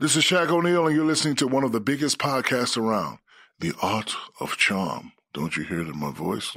This is Shaq O'Neal, and you're listening to one of the biggest podcasts around, The Art of Charm. Don't you hear it in my voice?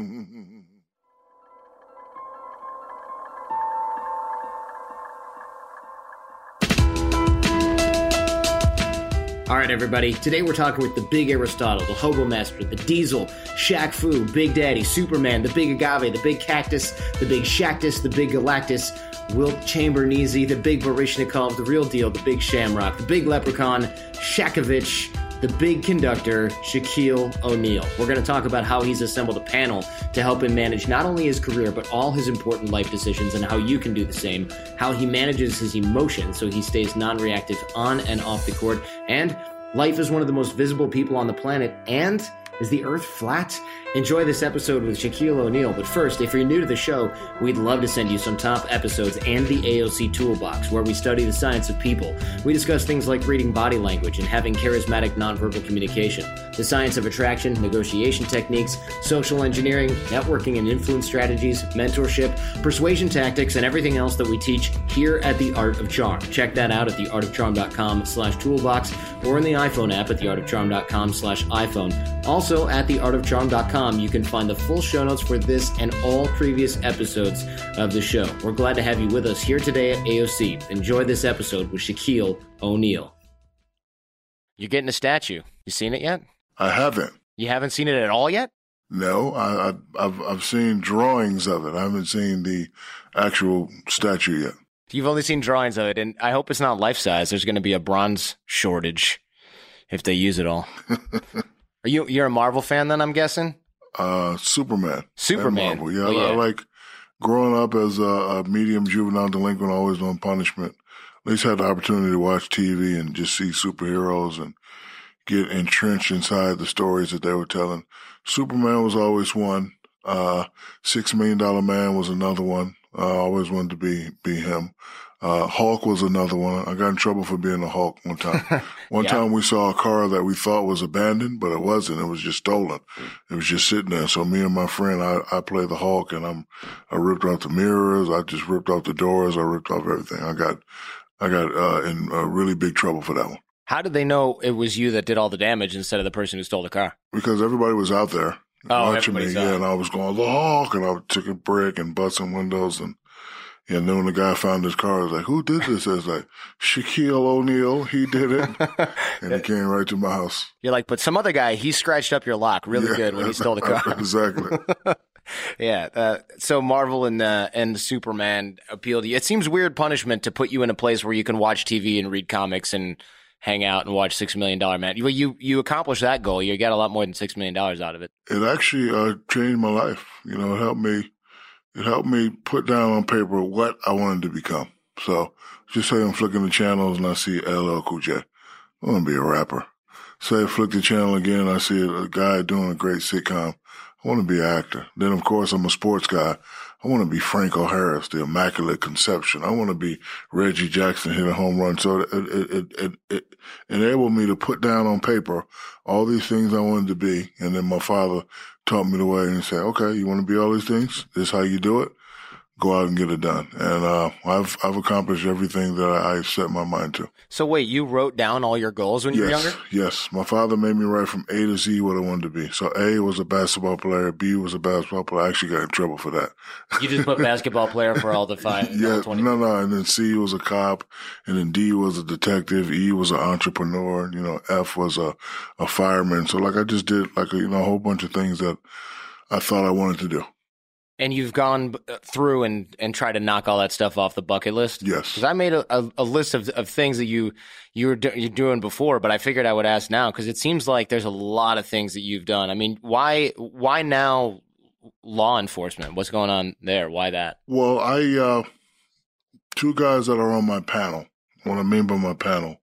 All right, everybody. Today we're talking with the Big Aristotle, the Hobo Master, the Diesel, Shaq Fu, Big Daddy, Superman, the Big Agave, the Big Cactus, the Big Shactus, the Big Galactus, Wilt Chamberneezy, the Big Baryshnikov, the Real Deal, the Big Shamrock, the Big Leprechaun, Shakovich, the Big Conductor, Shaquille O'Neal. We're going to talk about how he's assembled a panel to help him manage not only his career, but all his important life decisions and how you can do the same, how he manages his emotions so he stays non-reactive on and off the court, and life is one of the most visible people on the planet, and is the earth flat? Enjoy this episode with Shaquille O'Neal, but first, if you're new to the show, we'd love to send you some top episodes and the AOC Toolbox, where we study the science of people. We discuss things like reading body language and having charismatic nonverbal communication, the science of attraction, negotiation techniques, social engineering, networking and influence strategies, mentorship, persuasion tactics, and everything else that we teach here at The Art of Charm. Check that out at theartofcharm.com/toolbox or in the iPhone app at theartofcharm.com/iPhone. Also, at theartofcharm.com, you can find the full show notes for this and all previous episodes of the show. We're glad to have you with us here today at AOC. Enjoy this episode with Shaquille O'Neal. You're getting a statue. You seen it yet? I haven't. You haven't seen it at all yet? No, I've seen drawings of it. I haven't seen the actual statue yet. You've only seen drawings of it, and I hope it's not life-size. There's going to be a bronze shortage if they use it all. You're a Marvel fan then, I'm guessing? Superman. Superman. Marvel. Yeah, I like growing up as a medium juvenile delinquent, always on punishment. At least had the opportunity to watch TV and just see superheroes and get entrenched inside the stories that they were telling. Superman was always one. $6 Million Man was another one. I always wanted to be him. Hulk was another one. I got in trouble for being a Hulk one time. One time we saw a car that we thought was abandoned, but it wasn't. It was just stolen. It was just sitting there. So me and my friend, I play the Hulk, and I ripped out the mirrors. I just ripped out the doors. I ripped off everything. I got in really big trouble for that one. How did they know it was you that did all the damage instead of the person who stole the car? Because everybody was out there watching me. Yeah, and I was going, the Hulk, and I took a brick and busting windows, and then when the guy found his car, I was like, who did this? I was like, Shaquille O'Neal, he did it. And he came right to my house. You're like, but some other guy, he scratched up your lock really good when he stole the car. Exactly. Yeah. So Marvel and Superman appeal to you. It seems weird punishment to put you in a place where you can watch TV and read comics and hang out and watch $6 Million Man. You accomplished that goal. You got a lot more than $6 million out of it. It actually changed my life. It helped me put down on paper what I wanted to become. So just say I'm flicking the channels and I see LL Cool J. I want to be a rapper. Say I flick the channel again, I see a guy doing a great sitcom. I want to be an actor. Then, of course, I'm a sports guy. I want to be Franco Harris, the Immaculate Conception. I want to be Reggie Jackson, hit a home run. So it enabled me to put down on paper all these things I wanted to be. And then my father taught me the way and said, okay, you want to be all these things? This is how you do it? Go out and get it done. And I've accomplished everything that I set my mind to. So wait, you wrote down all your goals when you were younger? Yes. My father made me write from A to Z what I wanted to be. So A was a basketball player. B was a basketball player. I actually got in trouble for that. You just put basketball player for all the five? Yeah, no. And then C was a cop. And then D was a detective. E was an entrepreneur. F was a fireman. So I just did a whole bunch of things that I thought I wanted to do. And you've gone through and tried to knock all that stuff off the bucket list? Yes. Because I made a list of things that you're doing before, but I figured I would ask now because it seems like there's a lot of things that you've done. I mean, why now law enforcement? What's going on there? Why that? Well, two guys that are on my panel. What I mean by my panel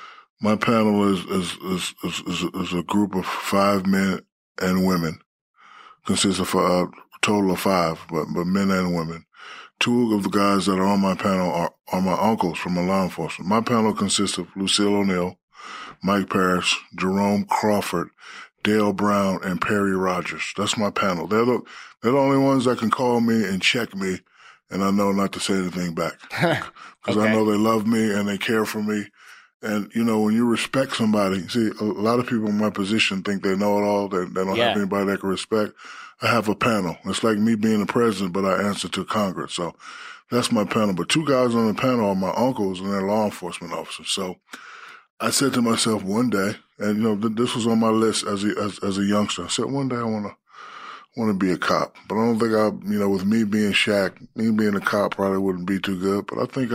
is a group of 5 men and women. Consists of total of 5, but men and women. 2 of the guys that are on my panel are my uncles from law enforcement. My panel consists of Lucille O'Neal, Mike Parrish, Jerome Crawford, Dale Brown, and Perry Rogers. That's my panel. They're the only ones that can call me and check me, and I know not to say anything back. Because I know they love me and they care for me, And, you know, when you respect somebody, see, a lot of people in my position think they know it all. They don't have anybody they can respect. I have a panel. It's like me being the president, but I answer to Congress. So that's my panel. But two guys on the panel are my uncles, and they're law enforcement officers. So I said to myself one day, and, you know, this was on my list as a youngster. I said, one day I want to be a cop. But I don't think you know, with me being Shaq, me being a cop probably wouldn't be too good. But I think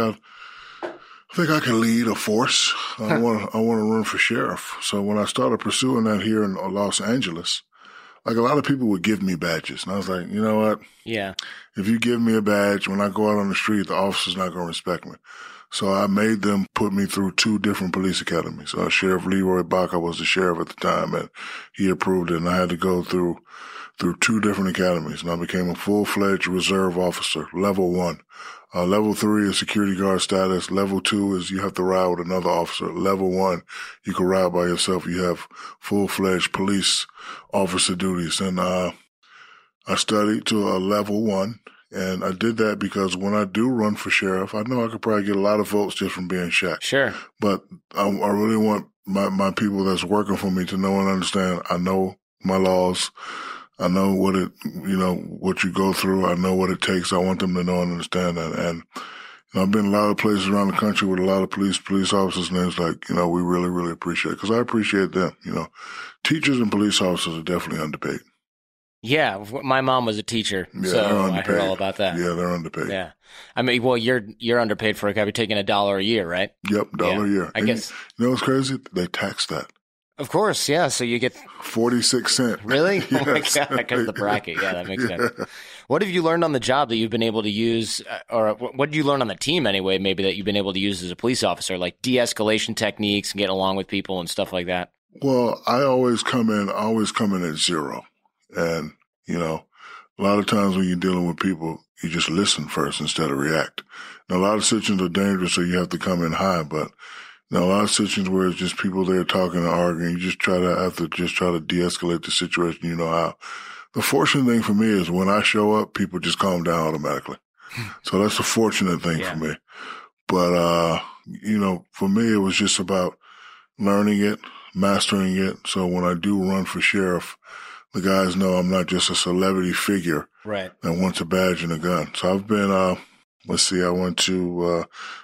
I can lead a force. I want to run for sheriff. So when I started pursuing that here in Los Angeles, like a lot of people would give me badges. And I was like, you know what? Yeah. If you give me a badge, when I go out on the street, the officer's not going to respect me. So I made them put me through 2 different police academies. Sheriff Leroy Baca was the sheriff at the time, and he approved it. And I had to go through 2 different academies. And I became a full-fledged reserve officer, level 1. Level 3 is security guard status. Level 2 is you have to ride with another officer. Level 1, you can ride by yourself. You have full-fledged police officer duties. And I studied to a level 1. And I did that because when I do run for sheriff, I know I could probably get a lot of votes just from being Shaq. Sure. But I really want my people that's working for me to know and understand I know my laws. I know what you go through. I know what it takes. I want them to know and understand that. And you know, I've been a lot of places around the country with a lot of police officers, and it's like, you know, we really, really appreciate it because I appreciate them. You know, teachers and police officers are definitely underpaid. Yeah, my mom was a teacher, so I heard all about that. Yeah, they're underpaid. Yeah, I mean, well, you're underpaid for a guy. You're taking $1 a year, right? Yep, $1 a year. I guess. You know what's crazy? They tax that. Of course, yeah. So you get 46 cents. Really? Yes. Oh my God, because of the bracket. Yeah, that makes sense. What have you learned on the job that you've been able to use, or what did you learn on the team anyway? Maybe that you've been able to use as a police officer, like de-escalation techniques and getting along with people and stuff like that. Well, I always come in at 0, and you know, a lot of times when you're dealing with people, you just listen first instead of react. Now, a lot of situations are dangerous, so you have to come in high, but now, a lot of situations where it's just people there talking and arguing, you just try to de-escalate the situation, you know how. The fortunate thing for me is when I show up, people just calm down automatically. So that's a fortunate thing for me. But, you know, for me, it was just about learning it, mastering it. So when I do run for sheriff, the guys know I'm not just a celebrity figure that wants a badge and a gun. So I've been, I went to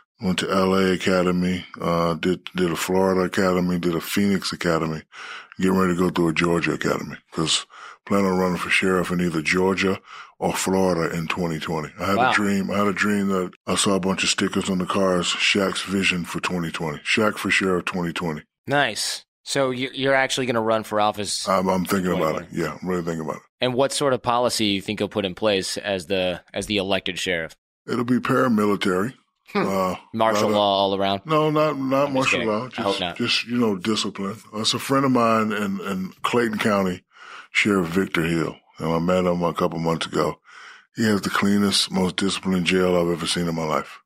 LA Academy, did a Florida Academy, did a Phoenix Academy, getting ready to go through a Georgia Academy because plan on running for sheriff in either Georgia or Florida in 2020. I had a dream that I saw a bunch of stickers on the cars, Shaq's vision for 2020, Shaq for sheriff 2020. Nice. So you're actually going to run for office? I'm thinking about it. Yeah, I'm really thinking about it. And what sort of policy you think you'll put in place as the elected sheriff? It'll be paramilitary. Martial law all around? No, not martial kidding. law. I hope not. Just, you know, discipline. It's a friend of mine in Clayton County, Sheriff Victor Hill. And I met him a couple months ago. He has the cleanest, most disciplined jail I've ever seen in my life.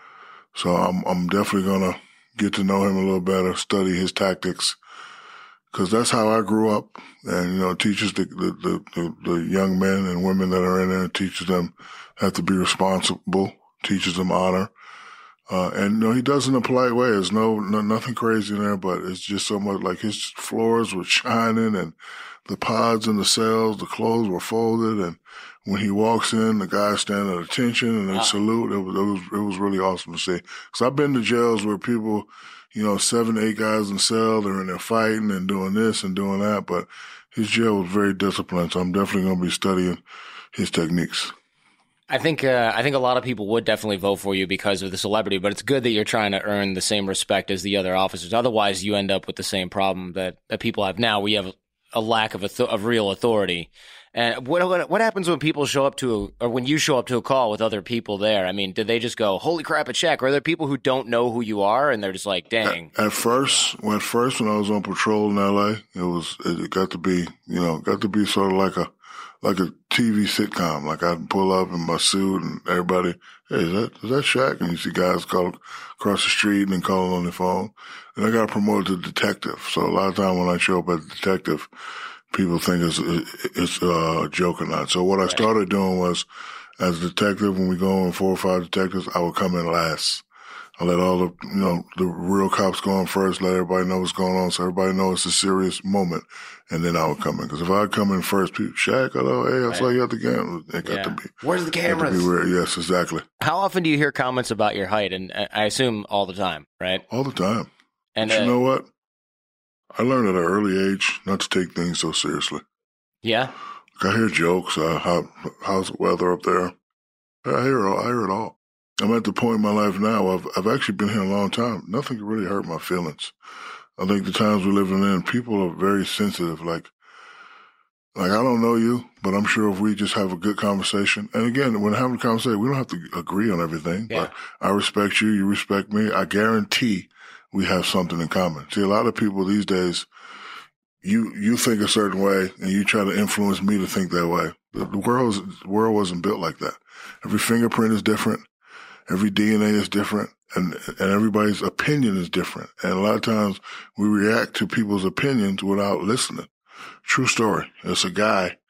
So I'm definitely going to get to know him a little better, study his tactics, because that's how I grew up. And, you know, teaches the young men and women that are in there, teaches them have to be responsible, teaches them honor. And you know, he does it in a polite way. There's nothing crazy in there, but it's just so much like his floors were shining and the pods in the cells, the clothes were folded. And when he walks in, the guys stand at attention and they salute. It was really awesome to see. Cause I've been to jails where people, you know, 7, 8 guys in the cell, they're in there fighting and doing this and doing that. But his jail was very disciplined. So I'm definitely going to be studying his techniques. I think a lot of people would definitely vote for you because of the celebrity, but it's good that you're trying to earn the same respect as the other officers. Otherwise, you end up with the same problem that people have now. We have a lack of real authority. And what happens when people show up or when you show up to a call with other people there? I mean, do they just go, "Holy crap, it's Shaq"? Or are there people who don't know who you are and they're just like, "Dang"? At first, when I was on patrol in LA, it got to be sort of like a TV sitcom. Like I'd pull up in my suit and everybody, "Hey, is that Shaq?" And you see guys call across the street and then calling on their phone. And I got promoted to detective. So a lot of time when I show up as a detective, people think it's a joke or not. So what I started doing was, as a detective, when we go in 4 or 5 detectives, I would come in last. I let all the real cops go on first, let everybody know what's going on so everybody knows it's a serious moment, and then I would come in. Because if I come in first, people, Shaq, hello, hey, I saw you at the game. It got to be. Where's the cameras? Yes, exactly. How often do you hear comments about your height? And I assume all the time, right? All the time. And but you know what? I learned at an early age not to take things so seriously. Yeah? Like I hear jokes, how's the weather up there? I hear it all. I'm at the point in my life now, I've actually been here a long time. Nothing can really hurt my feelings. I think the times we're living in, people are very sensitive. Like I don't know you, but I'm sure if we just have a good conversation, and again, when having a conversation, we don't have to agree on everything, but I respect you, you respect me. I guarantee we have something in common. See, a lot of people these days, you think a certain way and you try to influence me to think that way. The world wasn't built like that. Every fingerprint is different. Every DNA is different, and everybody's opinion is different. And a lot of times we react to people's opinions without listening. True story. It's a guy,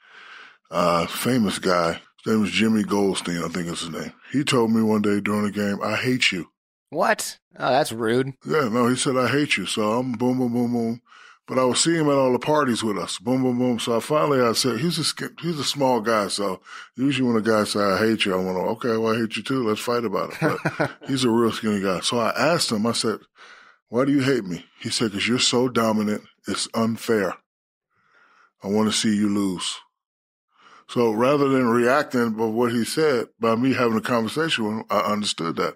famous guy. His name was Jimmy Goldstein, I think is his name. He told me one day during the game, I hate you. What? Oh, that's rude. Yeah, no, he said, I hate you. So I'm boom, boom, boom, boom. But I was seeing him at all the parties with us. Boom, boom, boom. So I said, he's a small guy. So usually when a guy says, I hate you, I want to, okay, well, I hate you too. Let's fight about it. But he's a real skinny guy. So I asked him, I said, why do you hate me? He said, because you're so dominant. It's unfair. I want to see you lose. So rather than reacting by what he said, by me having a conversation with him, I understood that.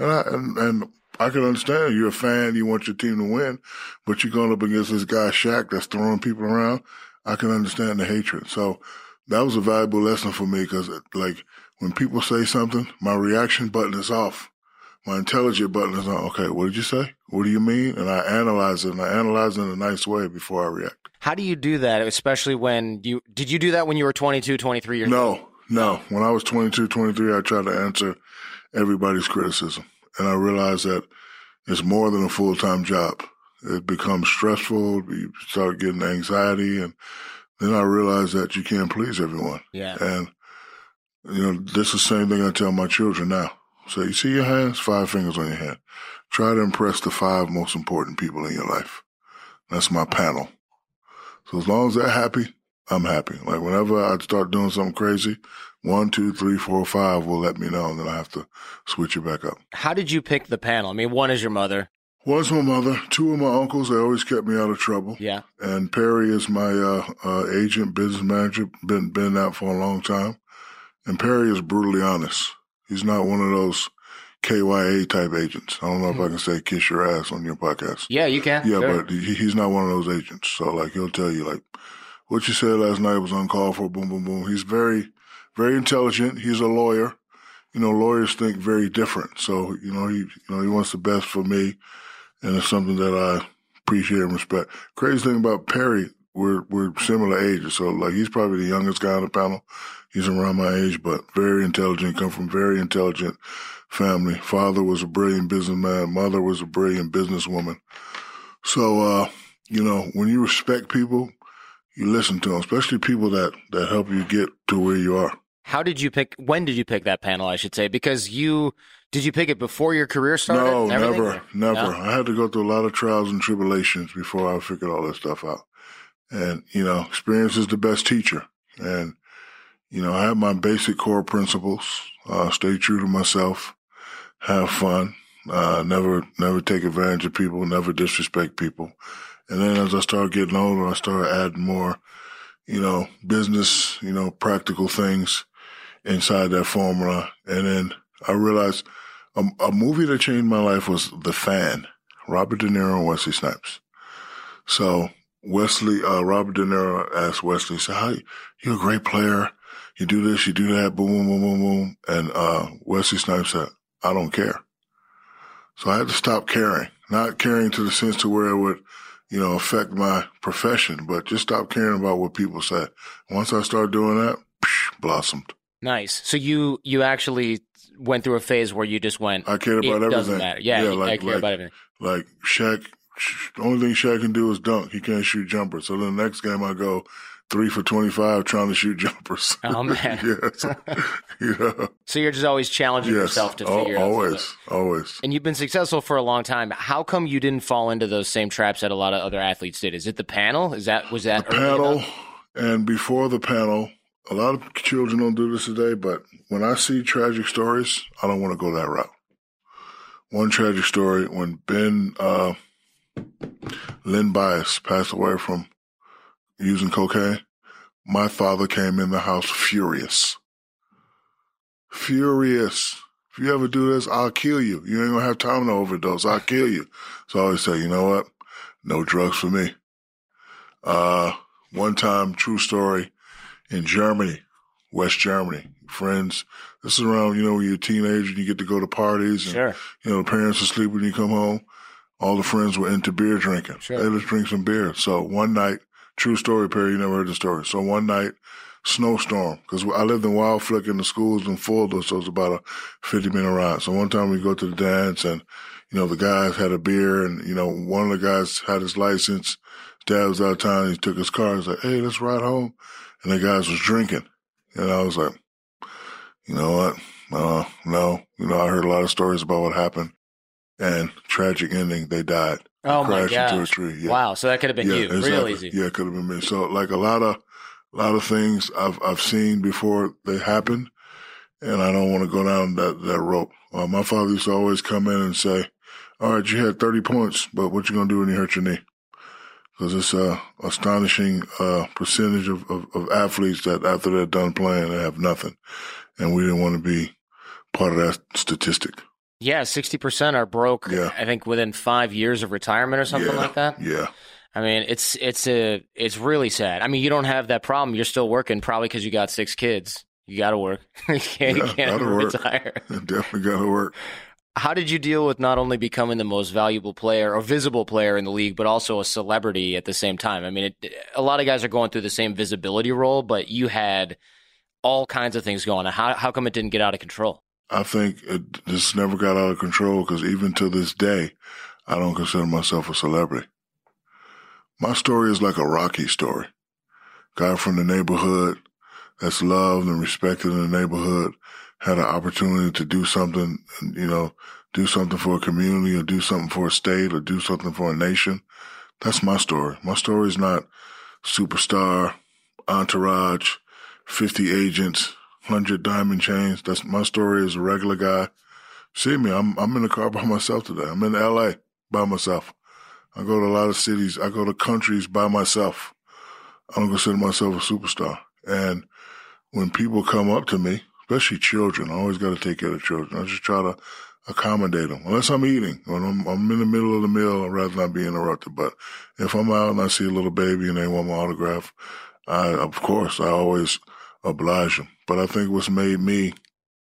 And I can understand you're a fan, you want your team to win, but you're going up against this guy Shaq that's throwing people around. I can understand the hatred. So that was a valuable lesson for me because, like, when people say something, my reaction button is off. My intelligent button is on. Okay, what did you say? What do you mean? And I analyze it, and I analyze it in a nice way before I react. How do you do that, especially did you do that when you were 22, 23 years old? No. When I was 22, 23, I tried to answer everybody's criticism. And I realized that it's more than a full-time job. It becomes stressful. You start getting anxiety. And then I realized that you can't please everyone. Yeah. And, this is the same thing I tell my children now. So you see your hands, 5 fingers on your hand. Try to impress the 5 most important people in your life. That's my panel. So as long as they're happy, I'm happy. Like whenever I start doing something crazy, 1, 2, 3, 4, 5 will let me know, and then I have to switch it back up. How did you pick the panel? I mean, 1 is your mother. 1's my mother. 2 are my uncles. They always kept me out of trouble. Yeah. And Perry is my agent, business manager. Been that for a long time. And Perry is brutally honest. He's not one of those KYA type agents. I don't know if I can say kiss your ass on your podcast. Yeah, you can. Yeah, sure. But he's not one of those agents. So like he'll tell you like what you said last night was uncalled for. Boom, boom, boom. He's very, very intelligent. He's a lawyer. Lawyers think very different. So he wants the best for me, and it's something that I appreciate and respect. Crazy thing about Perry, we're similar ages. So like he's probably the youngest guy on the panel. He's around my age, but very intelligent. Come from very intelligent family. Father was a brilliant businessman. Mother was a brilliant businesswoman. So, when you respect people, you listen to them, especially people that help you get to where you are. When did you pick that panel, I should say? Because did you pick it before your career started? No, never. No? I had to go through a lot of trials and tribulations before I figured all that stuff out. And, experience is the best teacher. And, I have my basic core principles, stay true to myself, have fun, never take advantage of people, never disrespect people. And then as I started getting older, I started adding more, business, practical things inside that formula. And then I realized a movie that changed my life was The Fan, Robert De Niro and Wesley Snipes. So Robert De Niro asked Wesley, so you're a great player. You do this, you do that, boom, boom, boom, boom, boom. And Wesley Snipes said, I don't care. So I had to stop caring, not caring to the sense to where it would, affect my profession, but just stop caring about what people said. Once I started doing that, blossomed. Nice. So you actually went through a phase where you just went, I cared about everything. Doesn't matter. I care about everything. Like Shaq, the only thing Shaq can do is dunk. He can't shoot jumpers. So then the next game I go 3 for 25 trying to shoot jumpers. Oh, man. Yes. You know. So you're just always challenging yourself to figure out. Always. And you've been successful for a long time. How come you didn't fall into those same traps that a lot of other athletes did? Is it the panel? Was that the panel? And before the panel, a lot of children don't do this today, but when I see tragic stories, I don't want to go that route. One tragic story, when Len Bias passed away from using cocaine, my father came in the house furious. Furious. If you ever do this, I'll kill you. You ain't going to have time to overdose. I'll kill you. So I always say, you know what? No drugs for me. One time, true story, in Germany, West Germany, friends. This is around, when you're a teenager and you get to go to parties. And, sure. The parents are asleep when you come home. All the friends were into beer drinking. Sure. Hey, let's drink some beer. So one night, true story, Perry, you never heard the story. So one night, snowstorm, because I lived in Wild Flick and the school's in Fulda, so it's about a 50-minute ride. So one time we go to the dance and, the guys had a beer and, one of the guys had his license. Dad was out of town. He took his car. He's like, hey, let's ride home. And the guys was drinking. And I was like, you know what? No. I heard a lot of stories about what happened. And tragic ending, they died. Oh, my gosh. God. Into a tree. Yeah. Wow. So that could have been you. Exactly. Real easy. Yeah, it could have been me. So like a lot of things I've seen before they happen, and I don't want to go down that rope. My father used to always come in and say, all right, you had 30 points, but what you going to do when you hurt your knee? Because it's a astonishing percentage of athletes that after they're done playing, they have nothing. And we didn't want to be part of that statistic. Yeah, 60% are broke, I think, within 5 years of retirement or something like that. Yeah. I mean, it's really sad. I mean, you don't have that problem. You're still working probably because you got 6 kids. You got to work. You can't ever retire. Definitely got to work. How did you deal with not only becoming the most valuable player or visible player in the league, but also a celebrity at the same time? I mean, a lot of guys are going through the same visibility role, but you had all kinds of things going on. How come it didn't get out of control? I think this never got out of control because even to this day, I don't consider myself a celebrity. My story is like a Rocky story. Guy from the neighborhood that's loved and respected in the neighborhood had an opportunity to do something, do something for a community or do something for a state or do something for a nation. That's my story. My story is not superstar, entourage, 50 agents, 100 diamond chains. That's my story as a regular guy. See me, I'm in the car by myself today. I'm in LA by myself. I go to a lot of cities. I go to countries by myself. I don't consider myself a superstar. And when people come up to me, especially children, I always got to take care of the children. I just try to accommodate them. Unless I'm eating, when I'm in the middle of the meal, I'd rather not be interrupted. But if I'm out and I see a little baby and they want my autograph, of course, I always oblige them. But I think what's made me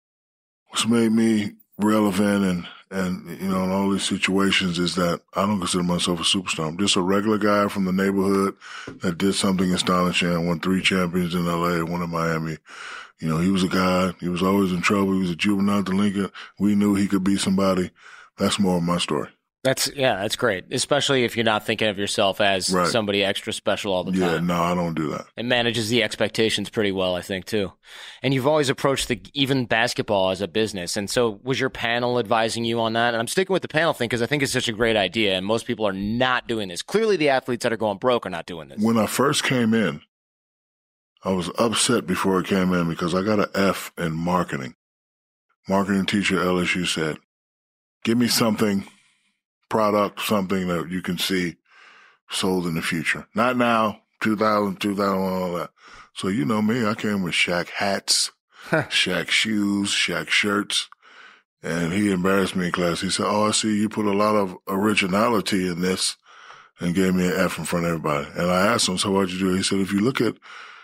relevant and in all these situations is that I don't consider myself a superstar. I'm just a regular guy from the neighborhood that did something astonishing. I won 3 champions in LA, 1 in Miami. He was a guy. He was always in trouble. He was a juvenile delinquent. We knew he could be somebody. That's more of my story. That's great, especially if you're not thinking of yourself as somebody extra special all the time. Yeah, no, I don't do that. It manages the expectations pretty well, I think, too. And you've always approached even basketball as a business. And so was your panel advising you on that? And I'm sticking with the panel thing because I think it's such a great idea, and most people are not doing this. Clearly, the athletes that are going broke are not doing this. When I first came in, I was upset before I came in because I got an F in marketing. Marketing teacher at LSU said, give me something something that you can see sold in the future. Not now, 2001, all that. So you know me, I came with Shaq hats, Shaq shoes, Shaq shirts, and he embarrassed me in class. He said, I see you put a lot of originality in this, and gave me an F in front of everybody. And I asked him, so what'd you do? He said, if you look at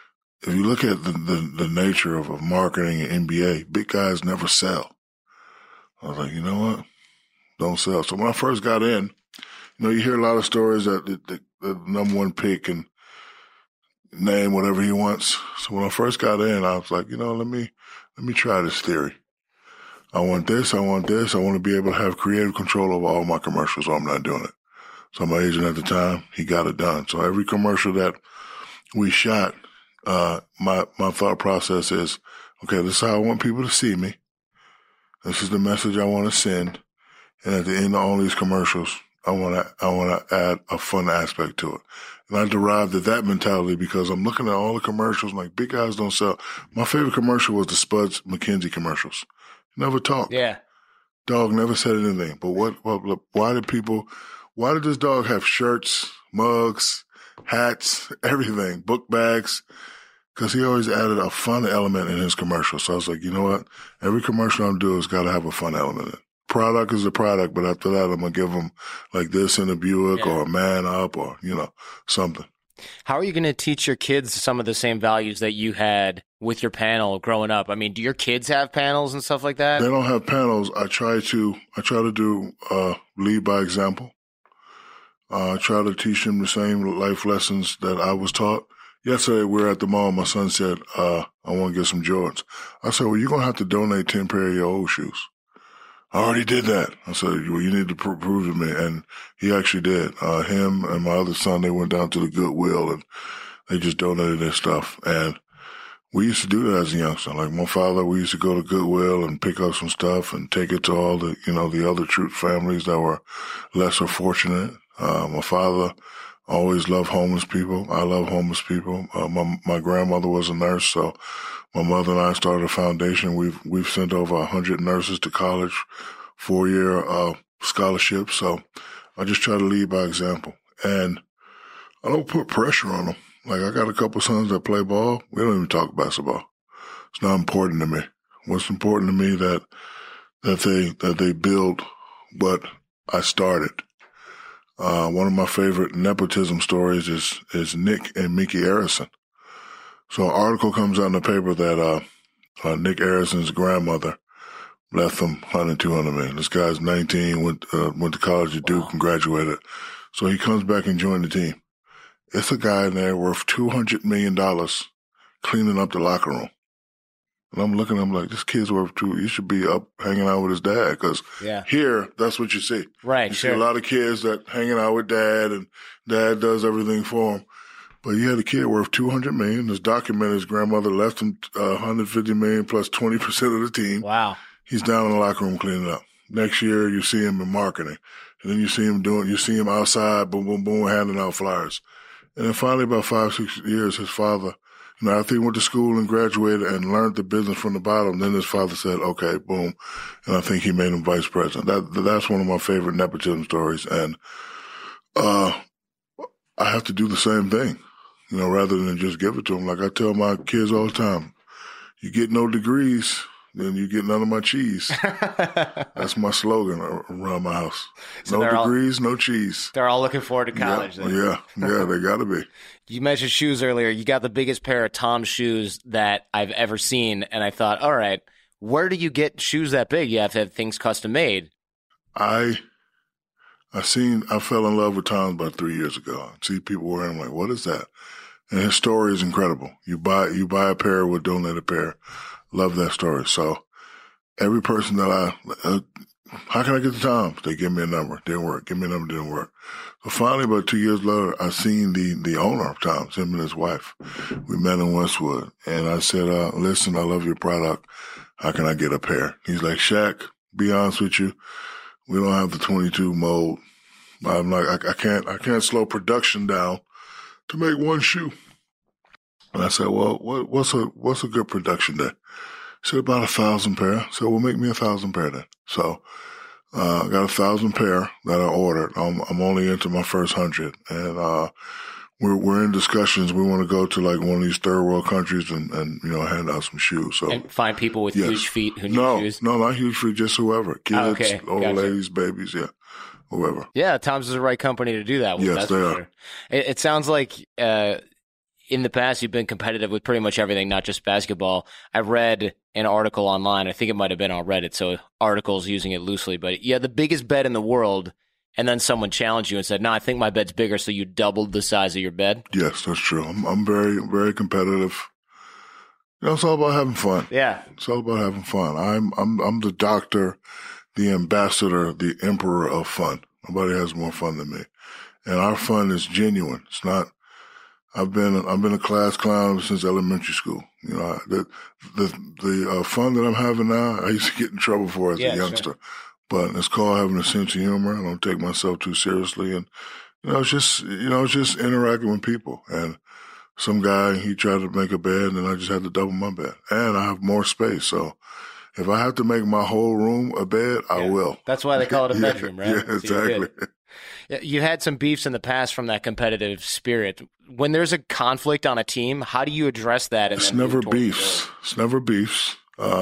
the nature of marketing and NBA, big guys never sell. I was like, you know what? Don't sell. So when I first got in, you hear a lot of stories that the number 1 pick can name whatever he wants. So when I first got in, I was like, let me try this theory. I want this. I want to be able to have creative control over all my commercials, or I'm not doing it. So my agent at the time, he got it done. So every commercial that we shot, my thought process is, okay, this is how I want people to see me. This is the message I want to send. And at the end of all these commercials, I want to add a fun aspect to it. And I derived that mentality because I'm looking at all the commercials like Big Guys Don't Sell. My favorite commercial was the Spuds McKenzie commercials. Never talked. Yeah. Dog never said anything. But why did this dog have shirts, mugs, hats, everything, book bags? Because he always added a fun element in his commercial. So I was like, you know what? Every commercial I'm doing has got to have a fun element in it. Product is a product, but after that, I'm going to give them like this in a Buick or a Man Up or, something. How are you going to teach your kids some of the same values that you had with your panel growing up? I mean, do your kids have panels and stuff like that? They don't have panels. I try to do lead by example. I try to teach them the same life lessons that I was taught. Yesterday, we were at the mall. My son said, I want to get some Jordans. I said, well, you're going to have to donate 10 pair of your old shoes. I already did that. I said, well, you need to prove to me. And he actually did. Him and my other son, they went down to the Goodwill and they just donated their stuff. And we used to do that as a youngster. Like my father, we used to go to Goodwill and pick up some stuff and take it to all the, the other troop families that were lesser fortunate. My father always loved homeless people. I love homeless people. My grandmother was a nurse, so my mother and I started a foundation. We've sent over 100 nurses to college, 4-year scholarships. So I just try to lead by example, and I don't put pressure on them. Like I got a couple sons that play ball. We don't even talk basketball. It's not important to me. What's important to me that they build what I started. One of my favorite nepotism stories is Nick and Mickey Arison. So an article comes out in the paper that Nick Arison's grandmother left him $100, $200 million. This guy's 19, went to college at Duke and graduated. So he comes back and joined the team. It's a guy in there worth $200 million cleaning up the locker room. And I'm looking at him like, this kid's worth he should be up hanging out with his dad. Because here, that's what you see. Right, you see a lot of kids that hanging out with dad and dad does everything for him. But you had a kid worth $200 million. This documented his grandmother left him $150 million plus 20% of the team. Wow. He's down in the locker room cleaning up. Next year, you see him in marketing. And then you see him outside, boom, boom, boom, handing out flyers. And then finally, about 5-6 years, his father, after he went to school and graduated and learned the business from the bottom, then his father said, okay, boom. And I think he made him vice president. That's one of my favorite nepotism stories. And I have to do the same thing, rather than just give it to them. Like I tell my kids all the time, you get no degrees, then you get none of my cheese. That's my slogan around my house. So no degrees, no cheese. They're all looking forward to college. Yeah, they got to be. You mentioned shoes earlier. You got the biggest pair of Tom's shoes that I've ever seen, and I thought, all right, where do you get shoes that big? You have to have things custom made. I fell in love with Tom's about 3 years ago. I see people wearing them like, what is that? And his story is incredible. You buy a pair, we'll donate a pair. Love that story. So every person that how can I get the Tom's? They give me a number. Didn't work. Give me a number. Didn't work. So finally, about 2 years later, I seen the owner of Tom's, him and his wife. We met in Westwood. And I said, listen, I love your product. How can I get a pair? He's like, Shaq, be honest with you. We don't have the 22 mold. I'm like, I can't slow production down to make one shoe. And I said, well, what's a good production day? He said, about 1,000 pair. I said, well, make me 1,000 pair then. So, I got 1,000 pair that I ordered. I'm only into my first 100. And, we're in discussions. We want to go to like one of these third world countries and hand out some shoes. So and find people with huge feet who need shoes. No, not huge feet, just whoever. Kids, old ladies, babies, whoever. Yeah, Tom's is the right company to do that with. Yes, they are. Sure. It sounds like in the past you've been competitive with pretty much everything, not just basketball. I read an article online. I think it might have been on Reddit, so articles using it loosely. But you had the biggest bed in the world, and then someone challenged you and said, no, I think my bed's bigger, so you doubled the size of your bed? Yes, that's true. I'm very, very competitive. It's all about having fun. Yeah. It's all about having fun. I'm the doctor, the ambassador, the emperor of fun. Nobody has more fun than me. And our fun is genuine. It's not, I've been a class clown since elementary school. You know, the fun that I'm having now, I used to get in trouble for as a youngster. Sure. But it's called having a sense of humor. I don't take myself too seriously. And, it's just interacting with people. And some guy, he tried to make a bed and I just had to double my bed. And I have more space. So if I have to make my whole room a bed, I will. That's why they call it a bedroom, right? Yeah, exactly. You had some beefs in the past from that competitive spirit. When there's a conflict on a team, how do you address that? It's never beefs. It's never beefs.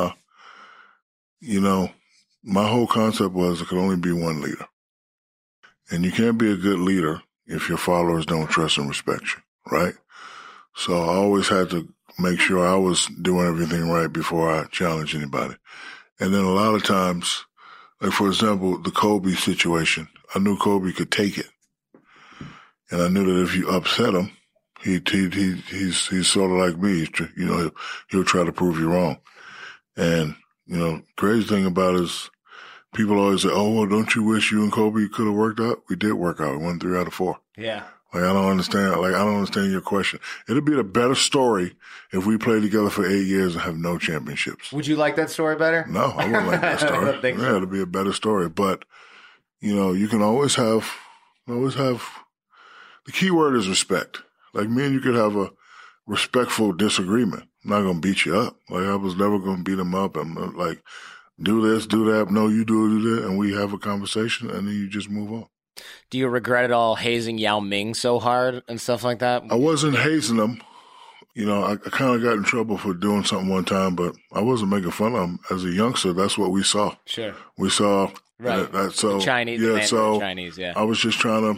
My whole concept was there could only be one leader. And you can't be a good leader if your followers don't trust and respect you, right? So I always had to make sure I was doing everything right before I challenge anybody. And then a lot of times, like for example, the Kobe situation, I knew Kobe could take it. And I knew that if you upset him, he's sort of like me. He'll try to prove you wrong. And, crazy thing about it is people always say, oh, well, don't you wish you and Kobe could have worked out? We did work out. We won 3 out of 4. Yeah. I don't understand your question. It'd be a better story if we played together for 8 years and have no championships. Would you like that story better? No, I wouldn't like that story. I don't think so. It'd be a better story. But, you can always have, the key word is respect. Like me and you could have a respectful disagreement. I'm not going to beat you up. Like I was never going to beat him up. I'm like, do this, do that. No, you do that. And we have a conversation and then you just move on. Do you regret it all hazing Yao Ming so hard and stuff like that? I wasn't hazing him. I kind of got in trouble for doing something one time, but I wasn't making fun of him. As a youngster, that's what we saw. Sure. We saw right. So the Chinese, Chinese, yeah. I was just trying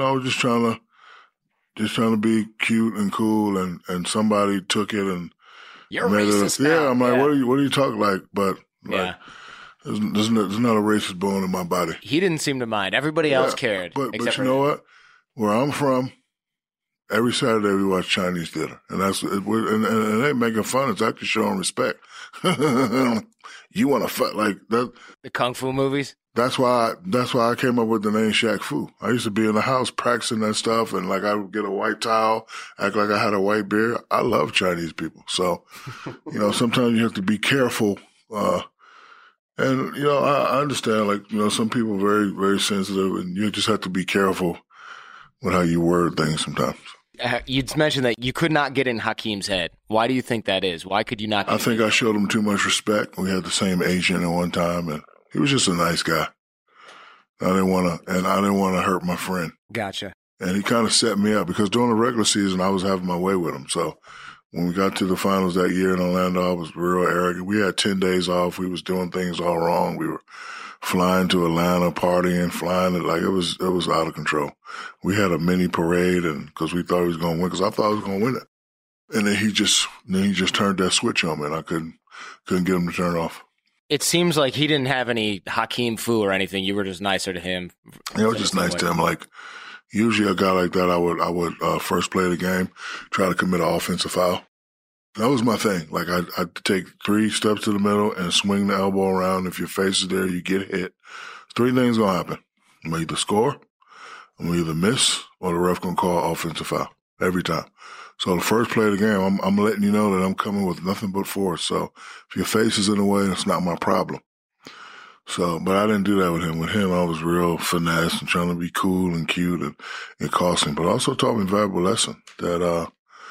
to be cute and cool, and somebody took it and you're racist now. Yeah, I'm like, what are you talking like? But there's not a racist bone in my body. He didn't seem to mind. Everybody else cared. But you know what? Where I'm from, every Saturday we watch Chinese theater, and and it ain't making fun. It's actually showing respect. You want to fight like that? The kung fu movies. That's why I came up with the name Shaq Fu. I used to be in the house practicing that stuff, and like I would get a white towel, act like I had a white beard. I love Chinese people, so sometimes you have to be careful. And I understand, like some people are very, very sensitive, and you just have to be careful with how you word things sometimes. You'd mentioned that you could not get in Hakeem's head. Why do you think that is? Why could you not? I think I showed him too much respect. We had the same agent at one time, and he was just a nice guy. I didn't want to hurt my friend. Gotcha. And he kind of set me up because during the regular season, I was having my way with him. So when we got to the finals that year in Orlando, I was real arrogant. We had 10 days off. We was doing things all wrong. We were flying to Atlanta, partying, it was out of control. We had a mini parade, and because we thought he was going to win, because I thought I was going to win it. And then he just turned that switch on me, and I couldn't get him to turn it off. It seems like he didn't have any Hakeem Fu or anything. You were just nicer to him. I was just nice to him. Like usually a guy like that, I would first play the game, try to commit an offensive foul. That was my thing. Like I'd take 3 steps to the middle and swing the elbow around. If your face is there, you get hit. 3 things gonna happen. I'm gonna either score, I'm gonna either miss, or the ref gonna call offensive foul every time. So the first play of the game, I'm letting you know that I'm coming with nothing but force. So if your face is in the way, it's not my problem. So, but I didn't do that with him. With him, I was real finesse and trying to be cool and cute and costing, but also taught me a valuable lesson that,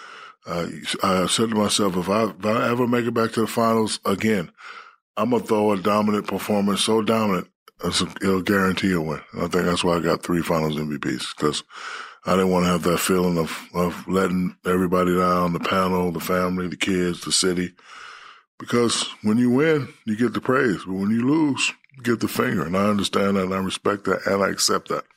I said to myself, if I ever make it back to the finals again, I'm going to throw a dominant performance, so dominant, it'll guarantee a win. And I think that's why I got 3 finals MVPs, because I didn't want to have that feeling of letting everybody down, the panel, the family, the kids, the city. Because when you win, you get the praise. But when you lose, you get the finger. And I understand that, and I respect that, and I accept that.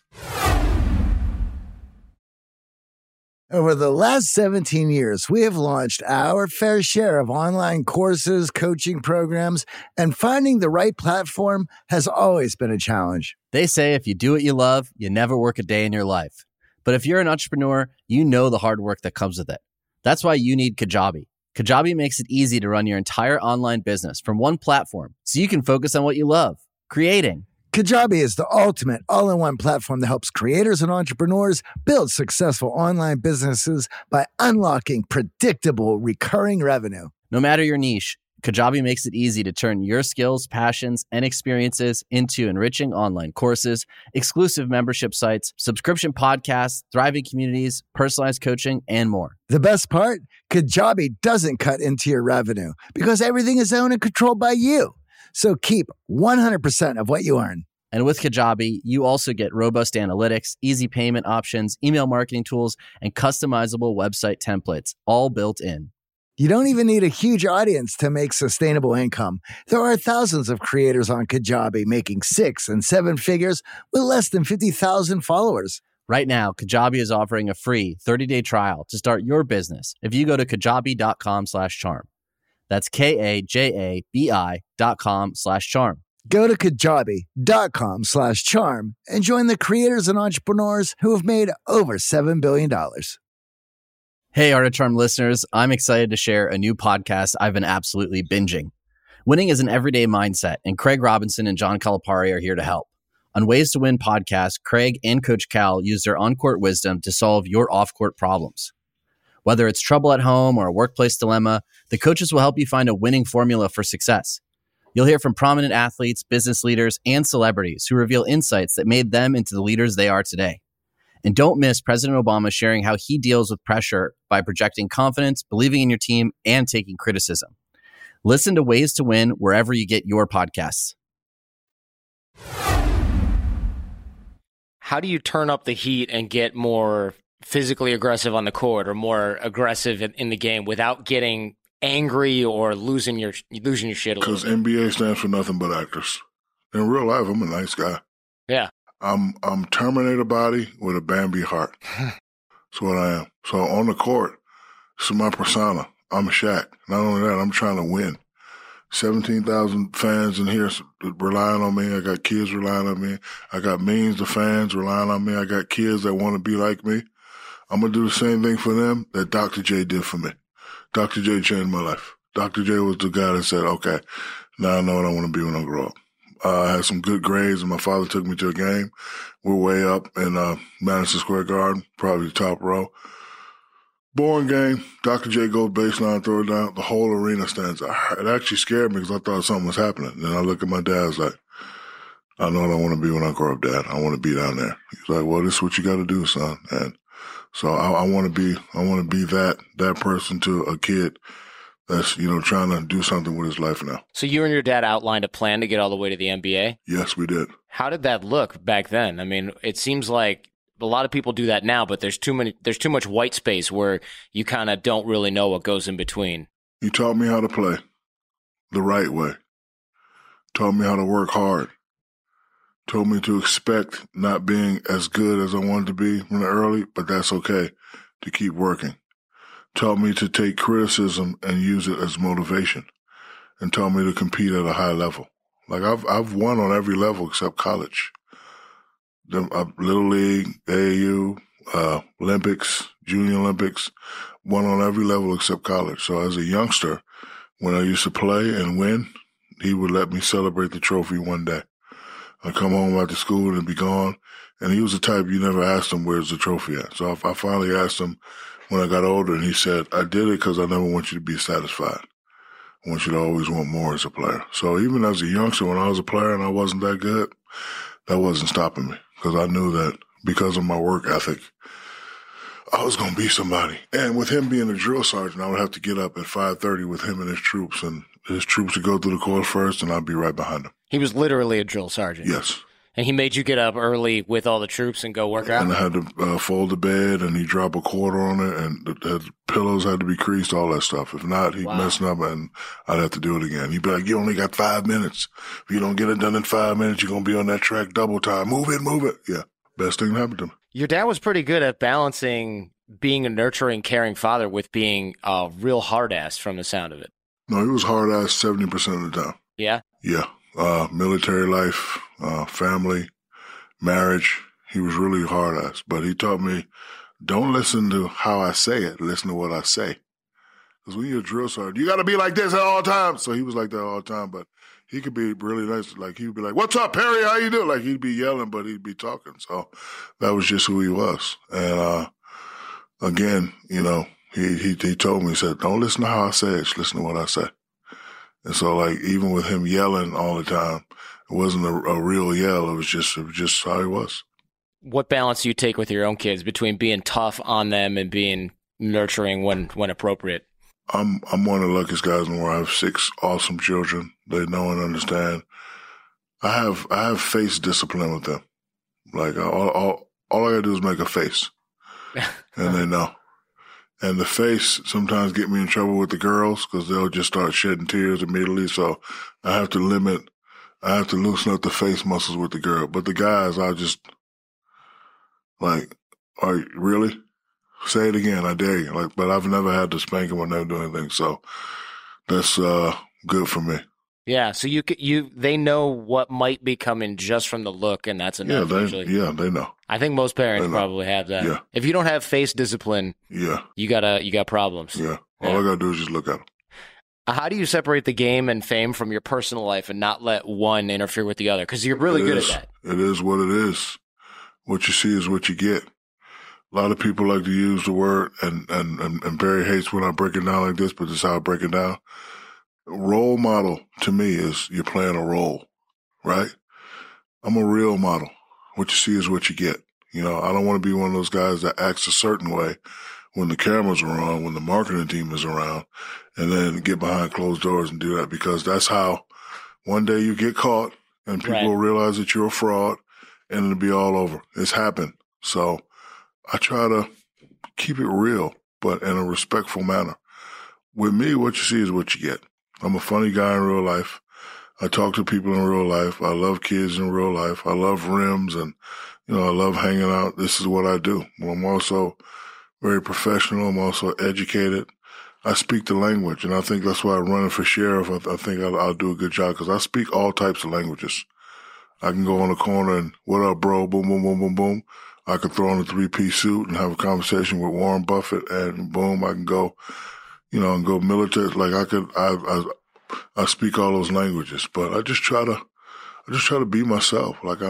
Over the last 17 years, we have launched our fair share of online courses, coaching programs, and finding the right platform has always been a challenge. They say if you do what you love, you never work a day in your life. But if you're an entrepreneur, you know the hard work that comes with it. That's why you need Kajabi. Kajabi makes it easy to run your entire online business from one platform so you can focus on what you love, creating. Kajabi is the ultimate all-in-one platform that helps creators and entrepreneurs build successful online businesses by unlocking predictable, recurring revenue. No matter your niche, Kajabi makes it easy to turn your skills, passions, and experiences into enriching online courses, exclusive membership sites, subscription podcasts, thriving communities, personalized coaching, and more. The best part? Kajabi doesn't cut into your revenue because everything is owned and controlled by you. So keep 100% of what you earn. And with Kajabi, you also get robust analytics, easy payment options, email marketing tools, and customizable website templates, all built in. You don't even need a huge audience to make sustainable income. There are thousands of creators on Kajabi making 6 and 7 figures with less than 50,000 followers. Right now, Kajabi is offering a free 30-day trial to start your business if you go to kajabi.com/charm. That's KAJABI.com/charm. Go to kajabi.com/charm and join the creators and entrepreneurs who have made over $7 billion. Hey, Art of Charm listeners, I'm excited to share a new podcast I've been absolutely binging. Winning is an everyday mindset, and Craig Robinson and John Calipari are here to help. On Ways to Win podcast, Craig and Coach Cal use their on-court wisdom to solve your off-court problems. Whether it's trouble at home or a workplace dilemma, the coaches will help you find a winning formula for success. You'll hear from prominent athletes, business leaders, and celebrities who reveal insights that made them into the leaders they are today. And don't miss President Obama sharing how he deals with pressure by projecting confidence, believing in your team, and taking criticism. Listen to Ways to Win wherever you get your podcasts. How do you turn up the heat and get more physically aggressive on the court or more aggressive in the game without getting angry or losing your shit a little Because bit? NBA stands for nothing but actors. In real life, I'm a nice guy. Yeah. I'm Terminator body with a Bambi heart. That's what I am. So on the court, this is my persona. I'm Shaq. Not only that, I'm trying to win. 17,000 fans in here relying on me. I got kids relying on me. I got millions of fans relying on me. I got kids that want to be like me. I'm going to do the same thing for them that Dr. J did for me. Dr. J changed my life. Dr. J was the guy that said, okay, now I know what I want to be when I grow up. I had some good grades, and my father took me to a game. We're way up in Madison Square Garden, probably the top row. Boring game. Dr. J goes baseline, throw it down. The whole arena stands out. It actually scared me because I thought something was happening. Then I look at my dad, I was like, I know what I want to be when I grow up, Dad. I want to be down there. He's like, well, this is what you got to do, son. And so I want to be that person to a kid that's, trying to do something with his life now. So you and your dad outlined a plan to get all the way to the NBA? Yes, we did. How did that look back then? I mean, it seems like a lot of people do that now, but there's too much white space where you kind of don't really know what goes in between. He taught me how to play the right way. Taught me how to work hard. Told me to expect not being as good as I wanted to be from the early, but that's okay, to keep working. Taught me to take criticism and use it as motivation, and taught me to compete at a high level. Like I've won on every level except college. Little League, AAU, Olympics, Junior Olympics, won on every level except college. So as a youngster, when I used to play and win, he would let me celebrate the trophy one day. I'd come home after school and be gone. And he was the type you never asked him, where's the trophy at? So I finally asked him when I got older, and he said, I did it because I never want you to be satisfied. I want you to always want more as a player. So even as a youngster, when I was a player and I wasn't that good, that wasn't stopping me, because I knew that because of my work ethic, I was going to be somebody. And with him being a drill sergeant, I would have to get up at 5:30 with him and his troops, and his troops would go through the course first, and I'd be right behind him. He was literally a drill sergeant. Yes. And he made you get up early with all the troops and go work out? And I had to fold the bed, and he'd drop a quarter on it, and the pillows had to be creased, all that stuff. If not, he'd mess up, and I'd have to do it again. He'd be like, you only got 5 minutes. If you don't get it done in 5 minutes, you're going to be on that track double time. Move it. Yeah, best thing that happened to me. Your dad was pretty good at balancing being a nurturing, caring father with being a real hard-ass from the sound of it. No, he was hard-ass 70% of the time. Yeah? Yeah. Military life, family, marriage. He was really hard-ass. But he taught me, don't listen to how I say it. Listen to what I say. Because when you're a drill sergeant, you got to be like this at all times. So he was like that all the time. But he could be really nice. Like he'd be like, "What's up, Perry? How you doing?" Like he'd be yelling, but he'd be talking. So that was just who he was. And again, you know, he told me, he said, "Don't listen to how I say it, just listen to what I say." And so, like, even with him yelling all the time, it wasn't a real yell. It was just how he was. What balance do you take with your own kids between being tough on them and being nurturing when appropriate? I'm one of the luckiest guys in the world. I have 6 awesome children. They know and understand. I have face discipline with them. Like all I gotta do is make a face, and they know. And the face sometimes get me in trouble with the girls because they'll just start shedding tears immediately. So I have to loosen up the face muscles with the girl. But the guys, I'll just like, are you really? Say it again. I dare you. Like, but I've never had to spank them or never do anything. So that's good for me. Yeah. So they know what might be coming just from the look, and that's enough. Yeah, they know. I think most parents probably have that. Yeah. If you don't have face discipline, you got problems. Yeah. All I gotta do is just look at them. How do you separate the game and fame from your personal life and not let one interfere with the other? Because you're really good at that. It is what it is. What you see is what you get. A lot of people like to use the word, and Barry hates when I break it down like this, but this is how I break it down. Role model to me is you're playing a role, right? I'm a real model. What you see is what you get. You know, I don't want to be one of those guys that acts a certain way when the cameras are on, when the marketing team is around, and then get behind closed doors and do that, because that's how one day you get caught and people will realize that you're a fraud and it'll be all over. It's happened. So I try to keep it real, but in a respectful manner. With me, what you see is what you get. I'm a funny guy in real life. I talk to people in real life. I love kids in real life. I love rims and, you know, I love hanging out. This is what I do. I'm also very professional. I'm also educated. I speak the language, and I think that's why I'm running for sheriff. I think I'll do a good job because I speak all types of languages. I can go on the corner and, "What up, bro?" Boom, boom, boom, boom, boom. I could throw on a 3-piece suit and have a conversation with Warren Buffett, and boom, I can go, you know, and go military. Like I speak all those languages, but I just try to be myself. Like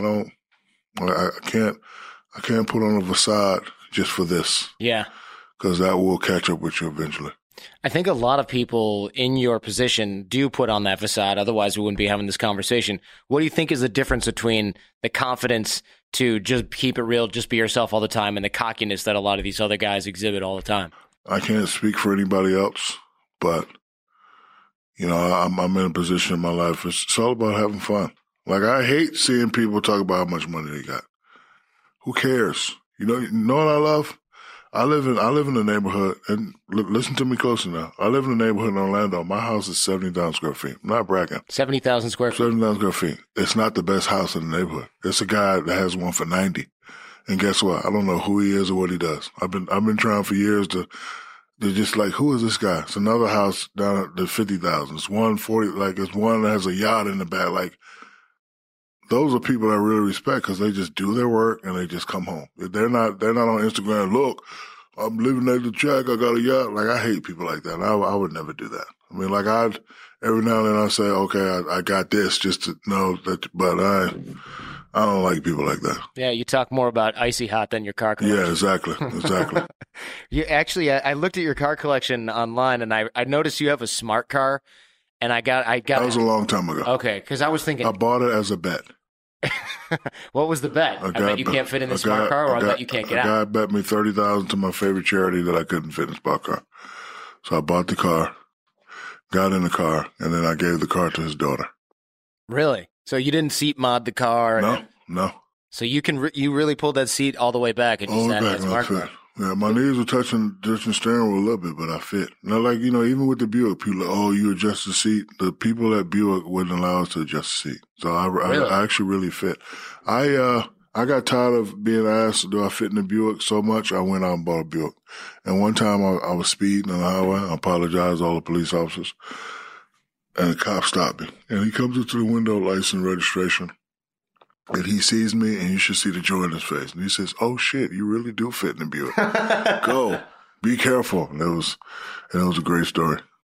I can't put on a facade just for this. Yeah. Because that will catch up with you eventually. I think a lot of people in your position do put on that facade. Otherwise, we wouldn't be having this conversation. What do you think is the difference between the confidence to just keep it real, just be yourself all the time, and the cockiness that a lot of these other guys exhibit all the time? I can't speak for anybody else, but, you know, I'm in a position in my life. It's all about having fun. Like, I hate seeing people talk about how much money they got. Who cares? You know what I love? I live in a neighborhood, and listen to me closely now. I live in a neighborhood in Orlando. My house is 70,000 square feet. I'm not bragging. 70,000 square feet. 70,000 square feet. It's not the best house in the neighborhood. There's a guy that has one for 90. And guess what? I don't know who he is or what he does. I've been trying for years to just like, who is this guy? It's another house down at the 50,000. It's 140, like it's one that has a yacht in the back. Like, those are people I really respect because they just do their work and they just come home. They're not on Instagram. Look, I'm living at the track. I got a yacht. Like, I hate people like that. I would never do that. I mean, like, every now and then I say, okay, I got this just to know that, but I don't like people like that. Yeah, you talk more about Icy Hot than your car collection. Yeah, exactly. You actually, I looked at your car collection online and I noticed you have a smart car, and I got. That was a long time ago. Okay, because I was thinking I bought it as a bet. What was the bet? I bet you can't fit in the smart car, or I bet you can't get out. A guy bet me $30,000 to my favorite charity that I couldn't fit in a smart car. So I bought the car, got in the car, and then I gave the car to his daughter. Really? So you didn't seat mod the car? No. So you really pulled that seat all the way back and you sat in that smart car. Yeah, my knees were touching the steering wheel a little bit, but I fit. Now, like, you know, even with the Buick, people are like, oh, you adjust the seat. The people at Buick wouldn't allow us to adjust the seat. So I actually really fit. I got tired of being asked, do I fit in the Buick so much, I went out and bought a Buick. And one time I was speeding on the highway. I apologized to all the police officers. And the cop stopped me. And he comes up to the window, license, registration. And he sees me, and you should see the joy in his face. And he says, oh, shit, you really do fit in the Buick. Go. Be careful. And it was a great story.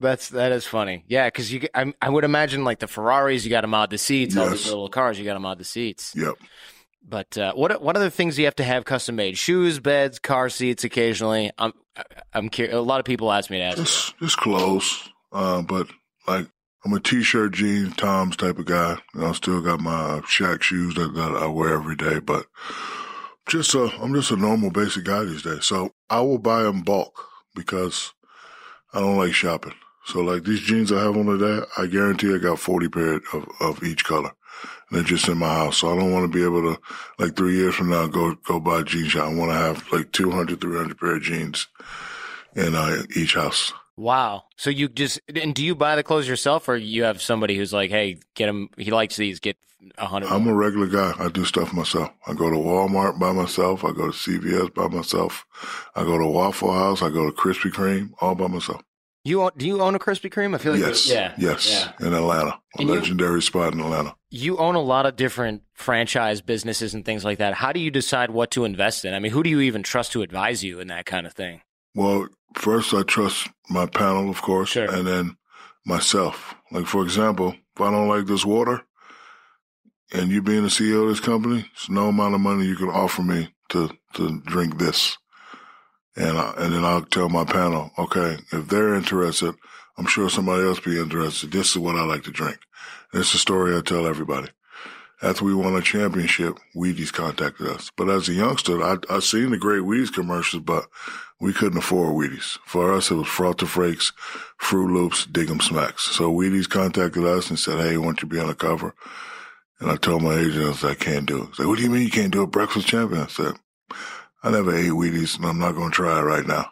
That is funny. Yeah, because I would imagine like the Ferraris, you got to mod the seats. All these little cars, you got to mod the seats. Yep. But what other things do you have to have custom made? Shoes, beds, car seats. Occasionally, I'm curious. A lot of people ask me to ask. Just clothes. But like I'm a t-shirt, jeans, Tom's type of guy. I still got my Shaq shoes that I wear every day. But I'm just a normal basic guy these days. So I will buy in bulk because I don't like shopping. So like these jeans I have on today, I guarantee I got 40 pair of each color. And they're just in my house. So I don't want to be able to, like 3 years from now, go buy a jean shop. I want to have like 200, 300 pair of jeans in each house. Wow. So and do you buy the clothes yourself, or you have somebody who's like, hey, get him, he likes these, get 100? I'm a regular guy. I do stuff myself. I go to Walmart by myself. I go to CVS by myself. I go to Waffle House. I go to Krispy Kreme all by myself. Do you own a Krispy Kreme? I feel like yes, in Atlanta, a legendary spot in Atlanta. You own a lot of different franchise businesses and things like that. How do you decide what to invest in? I mean, who do you even trust to advise you in that kind of thing? Well, first I trust my panel, of course, sure, and then myself. Like, for example, if I don't like this water and you being the CEO of this company, there's no amount of money you can offer me to drink this. And then I'll tell my panel, okay, if they're interested, I'm sure somebody else be interested. This is what I like to drink. And it's a story I tell everybody. After we won a championship, Wheaties contacted us. But as a youngster, I seen the great Wheaties commercials, but we couldn't afford Wheaties. For us, it was Frosted Flakes, Fruit Loops, Dig 'em Smacks. So Wheaties contacted us and said, hey, won't you be on the cover? And I told my agent, I said, I can't do it. He said, what do you mean you can't do a breakfast champion? I said, I never ate Wheaties, and I'm not going to try it right now.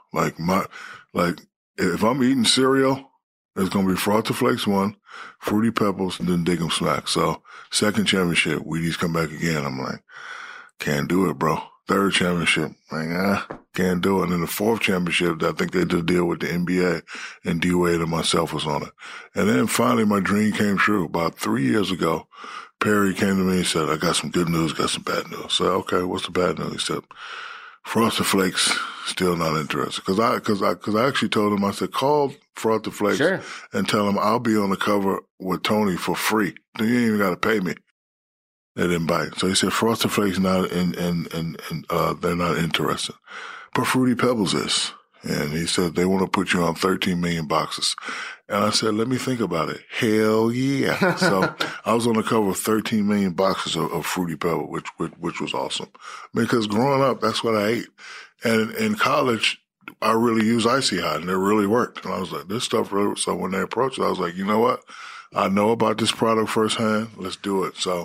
If I'm eating cereal, it's going to be Frosted Flakes 1, Fruity Pebbles, and then Dig 'em Smacks. So, second championship, Wheaties come back again. I'm like, can't do it, bro. Third championship, like, can't do it. And then the fourth championship, I think they did a deal with the NBA, and D-Wade and myself was on it. And then finally, my dream came true. About 3 years ago, Perry came to me and said, I got some good news, got some bad news. So, okay, what's the bad news? He said, Frosted Flakes, still not interested. Cause I actually told him, I said, call Frosted Flakes and tell him I'll be on the cover with Tony for free. You ain't even got to pay me. They didn't bite. So he said, Frosted Flakes not they're not interested. But Fruity Pebbles is. And he said, they want to put you on 13 million boxes. And I said, let me think about it. Hell yeah. So I was on the cover of 13 million boxes of Fruity Pebble, which was awesome. Because growing up, that's what I ate. And in college, I really used Icy Hot, and it really worked. And I was like, this stuff really, so when they approached it, I was like, you know what? I know about this product firsthand. Let's do it. So,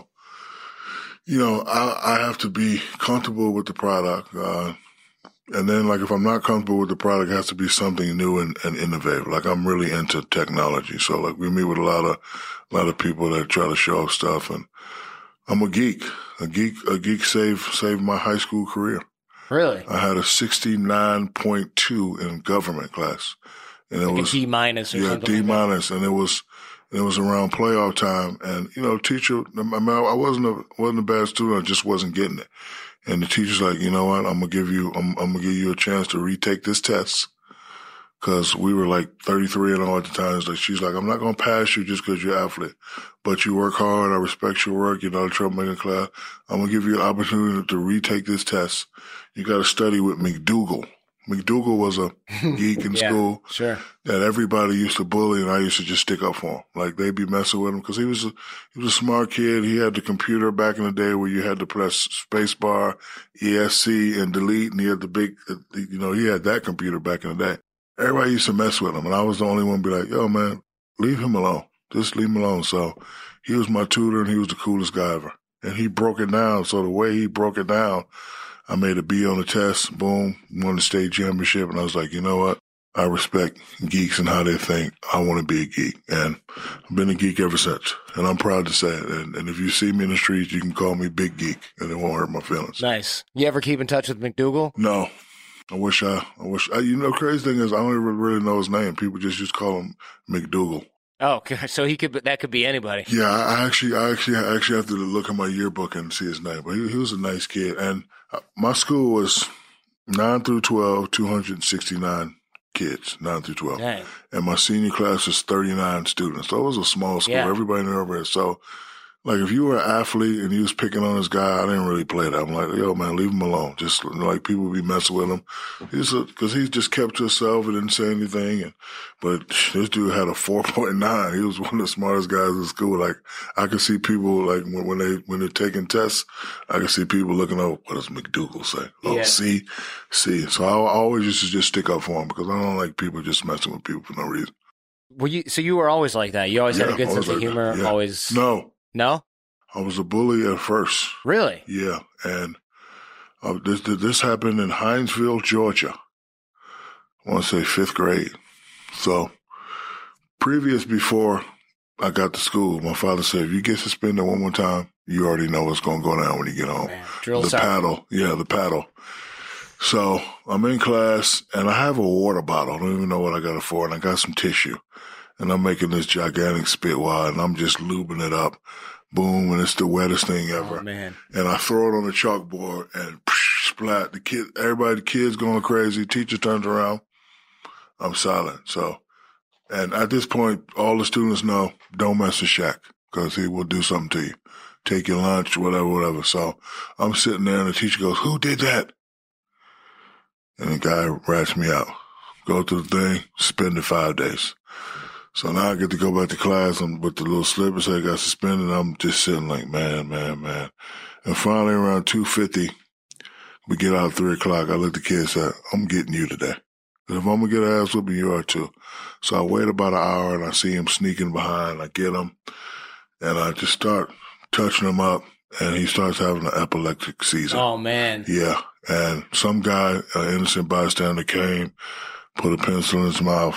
I have to be comfortable with the product. And then, like, if I'm not comfortable with the product, it has to be something new and innovative. Like, I'm really into technology. So, like, we meet with a lot of people that try to show off stuff. And I'm a geek. A geek saved my high school career. Really? I had a 69.2 in government class. And it was a D- or something. D-. And it was around playoff time. And, teacher, I wasn't a bad student. I just wasn't getting it. And the teacher's like, you know what? I'm gonna give you a chance to retake this test. Cause we were like 33-0 at the time. She's like, I'm not gonna pass you just cause you're an athlete, but you work hard. I respect your work. You're not a troublemaker class. I'm gonna give you an opportunity to retake this test. You got to study with McDougal. McDougal was a geek in school that everybody used to bully, and I used to just stick up for him. Like, they'd be messing with him because he was a smart kid. He had the computer back in the day where you had to press spacebar, ESC, and delete, and he had the big, he had that computer back in the day. Everybody used to mess with him, and I was the only one to be like, yo, man, leave him alone. Just leave him alone. So he was my tutor, and he was the coolest guy ever. And he broke it down. So the way he broke it down, I made a B on the test, boom, won the state championship, and I was like, you know what? I respect geeks and how they think. I want to be a geek, and I've been a geek ever since, and I'm proud to say it. And if you see me in the streets, you can call me Big Geek, and it won't hurt my feelings. Nice. You ever keep in touch with McDougal? No. I wish, crazy thing is I don't even really know his name. People just call him McDougal. Oh, so that could be anybody. Yeah, I actually have to look at my yearbook and see his name. But he was a nice kid, and my school was 9 through 12, 269 kids, 9 through 12. Dang. And my senior class was 39 students. So it was a small school. Yeah. Everybody knew everybody. So, like, if you were an athlete and you was picking on this guy, I didn't really play that. I'm like, yo, man, leave him alone. Just, like, people be messing with him. Because he just kept to himself and didn't say anything. But this dude had a 4.9. He was one of the smartest guys in school. Like, I could see people, like, when they're taking tests, I could see people looking up, what does McDougal say? Oh, Yeah. C. So I always used to just stick up for him because I don't like people just messing with people for no reason. So you were always like that? You always had a good always sense of like that. humor? Yeah. Always? No, No? I was a bully at first. Really? Yeah, and this happened in Hinesville, Georgia. I want to say 5th grade. So, before I got to school, my father said, if you get suspended one more time, you already know what's going to go down when you get home. Man, drill The sergeant. the paddle. So, I'm in class, and I have a water bottle. I don't even know what I got it for, and I got some tissue. And I'm making this gigantic spit wad, and I'm just lubing it up. Boom, and it's the wettest thing ever. Oh, man. And I throw it on the chalkboard and splat. The kids going crazy. Teacher turns around. I'm silent. So, and at this point, all the students know, don't mess with Shaq because he will do something to you. Take your lunch, whatever. So I'm sitting there and the teacher goes, who did that? And the guy rats me out. Go to the thing, spend it 5 days. So now I get to go back to class with the little slip and say I got suspended. I'm just sitting like, man. And finally around 2:50, we get out at 3 o'clock. I look at the kids and say, I'm getting you today. And if I'm going to get an ass whooping, you are too. So I wait about an hour and I see him sneaking behind. I get him and I just start touching him up and he starts having an epileptic seizure. Oh, man. Yeah. And some guy, an innocent bystander came, put a pencil in his mouth.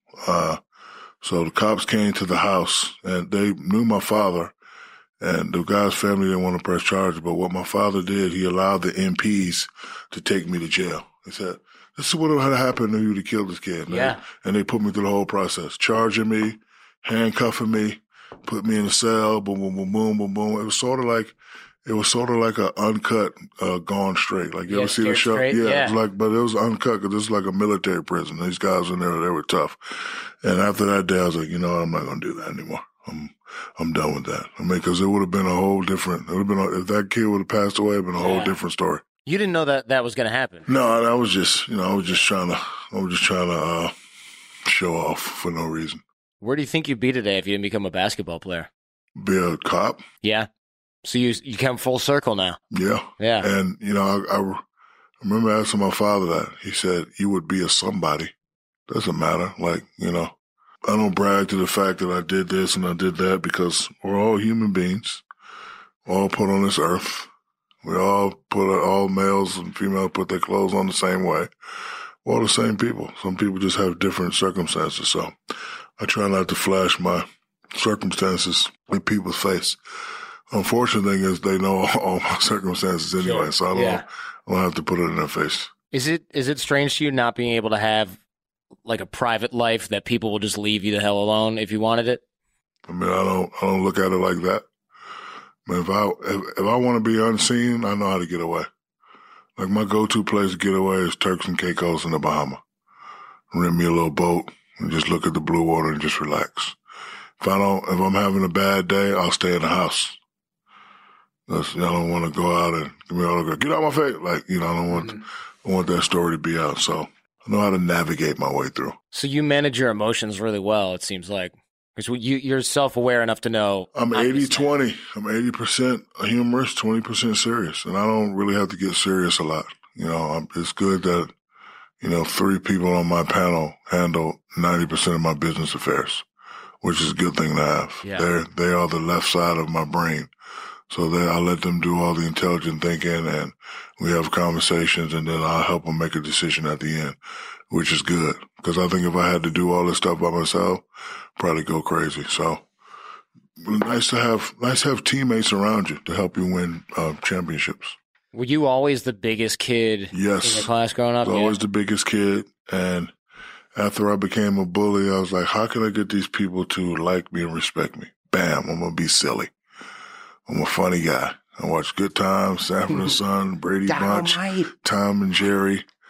So the cops came to the house and they knew my father and the guy's family didn't want to press charges. But what my father did, he allowed the MPs to take me to jail. He said, this is what would have happened if you would have killed this kid. Yeah. And they put me through the whole process, charging me, handcuffing me, put me in a cell, boom, boom, boom, boom, boom, boom. It was sort of like an uncut, Gone Straight. Like you ever see the show? Straight? Yeah. It was like, but it was uncut because this is like a military prison. These guys in there, they were tough. And after that day, I was like, you know what? I'm not going to do that anymore. I'm done with that. I mean, because it would have been a whole different, if that kid would have passed away, it'd been a whole different story. You didn't know that was going to happen? No, I was just trying to show off for no reason. Where do you think you'd be today if you didn't become a basketball player? Be a cop? Yeah. So you come full circle now. Yeah. Yeah. And, I remember asking my father that. He said, you would be a somebody. Doesn't matter. Like, I don't brag to the fact that I did this and I did that because we're all human beings. We're all put on this earth. We all males and females put their clothes on the same way. We're all the same people. Some people just have different circumstances. So I try not to flash my circumstances in people's face. Unfortunate thing is they know all my circumstances anyway, Sure. so I don't have to put it in their face. Is it strange to you not being able to have like a private life that people will just leave you the hell alone if you wanted it? I mean, I don't look at it like that. I mean, if I want to be unseen, I know how to get away. Like my go-to place to get away is Turks and Caicos in the Bahamas. Rent me a little boat and just look at the blue water and just relax. If I'm having a bad day, I'll stay in the house. I don't want to go out and get out of my face. Like, I don't want that story to be out. So I know how to navigate my way through. So you manage your emotions really well, it seems like. Because you're self-aware enough to know. I'm 80-20. I'm 80% humorous, 20% serious. And I don't really have to get serious a lot. It's good that, 3 people on my panel handle 90% of my business affairs, which is a good thing to have. Yeah. They are the left side of my brain. So I let them do all the intelligent thinking and we have conversations and then I'll help them make a decision at the end, which is good. Because I think if I had to do all this stuff by myself, probably go crazy. So nice to have teammates around you to help you win championships. Were you always the biggest kid in your class growing up? Always the biggest kid. And after I became a bully, I was like, how can I get these people to like me and respect me? Bam, I'm going to be silly. I'm a funny guy. I watch Good Times, Sanford and Son, Brady Bunch, Tom and Jerry.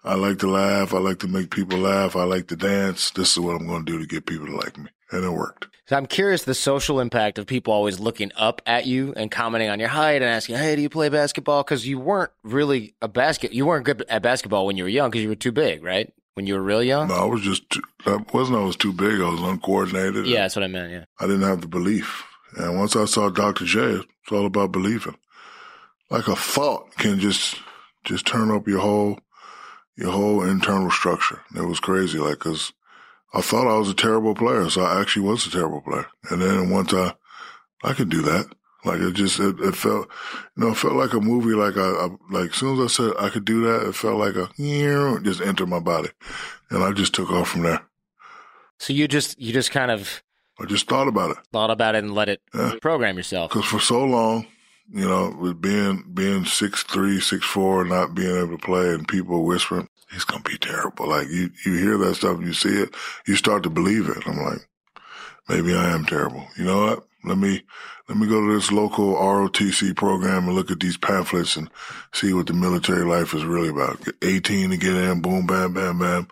I like to laugh. I like to make people laugh. I like to dance. This is what I'm going to do to get people to like me. And it worked. So I'm curious the social impact of people always looking up at you and commenting on your height and asking, hey, do you play basketball? Because you weren't really you weren't good at basketball when you were young because you were too big, right? When you were real young? No, I was I was too big. I was uncoordinated. Yeah, that's what I meant, yeah. I didn't have the belief. And once I saw Dr. J, it's all about believing. Like a thought can just turn up your whole internal structure. It was crazy, like, because I thought I was a terrible player, so I actually was a terrible player. And then once I could do that. Like it felt, it felt like a movie. Like like as soon as I said I could do that, it felt like it just entered my body, and I just took off from there. So you just kind of. I just thought about it. Thought about it and let it program yourself. Because for so long, with being 6'3", 6'4", not being able to play, and people whispering, he's gonna be terrible. Like you hear that stuff and you see it, you start to believe it. I'm like, maybe I am terrible. You know what? Let me go to this local ROTC program and look at these pamphlets and see what the military life is really about. 18 to get in, boom, bam, bam, bam.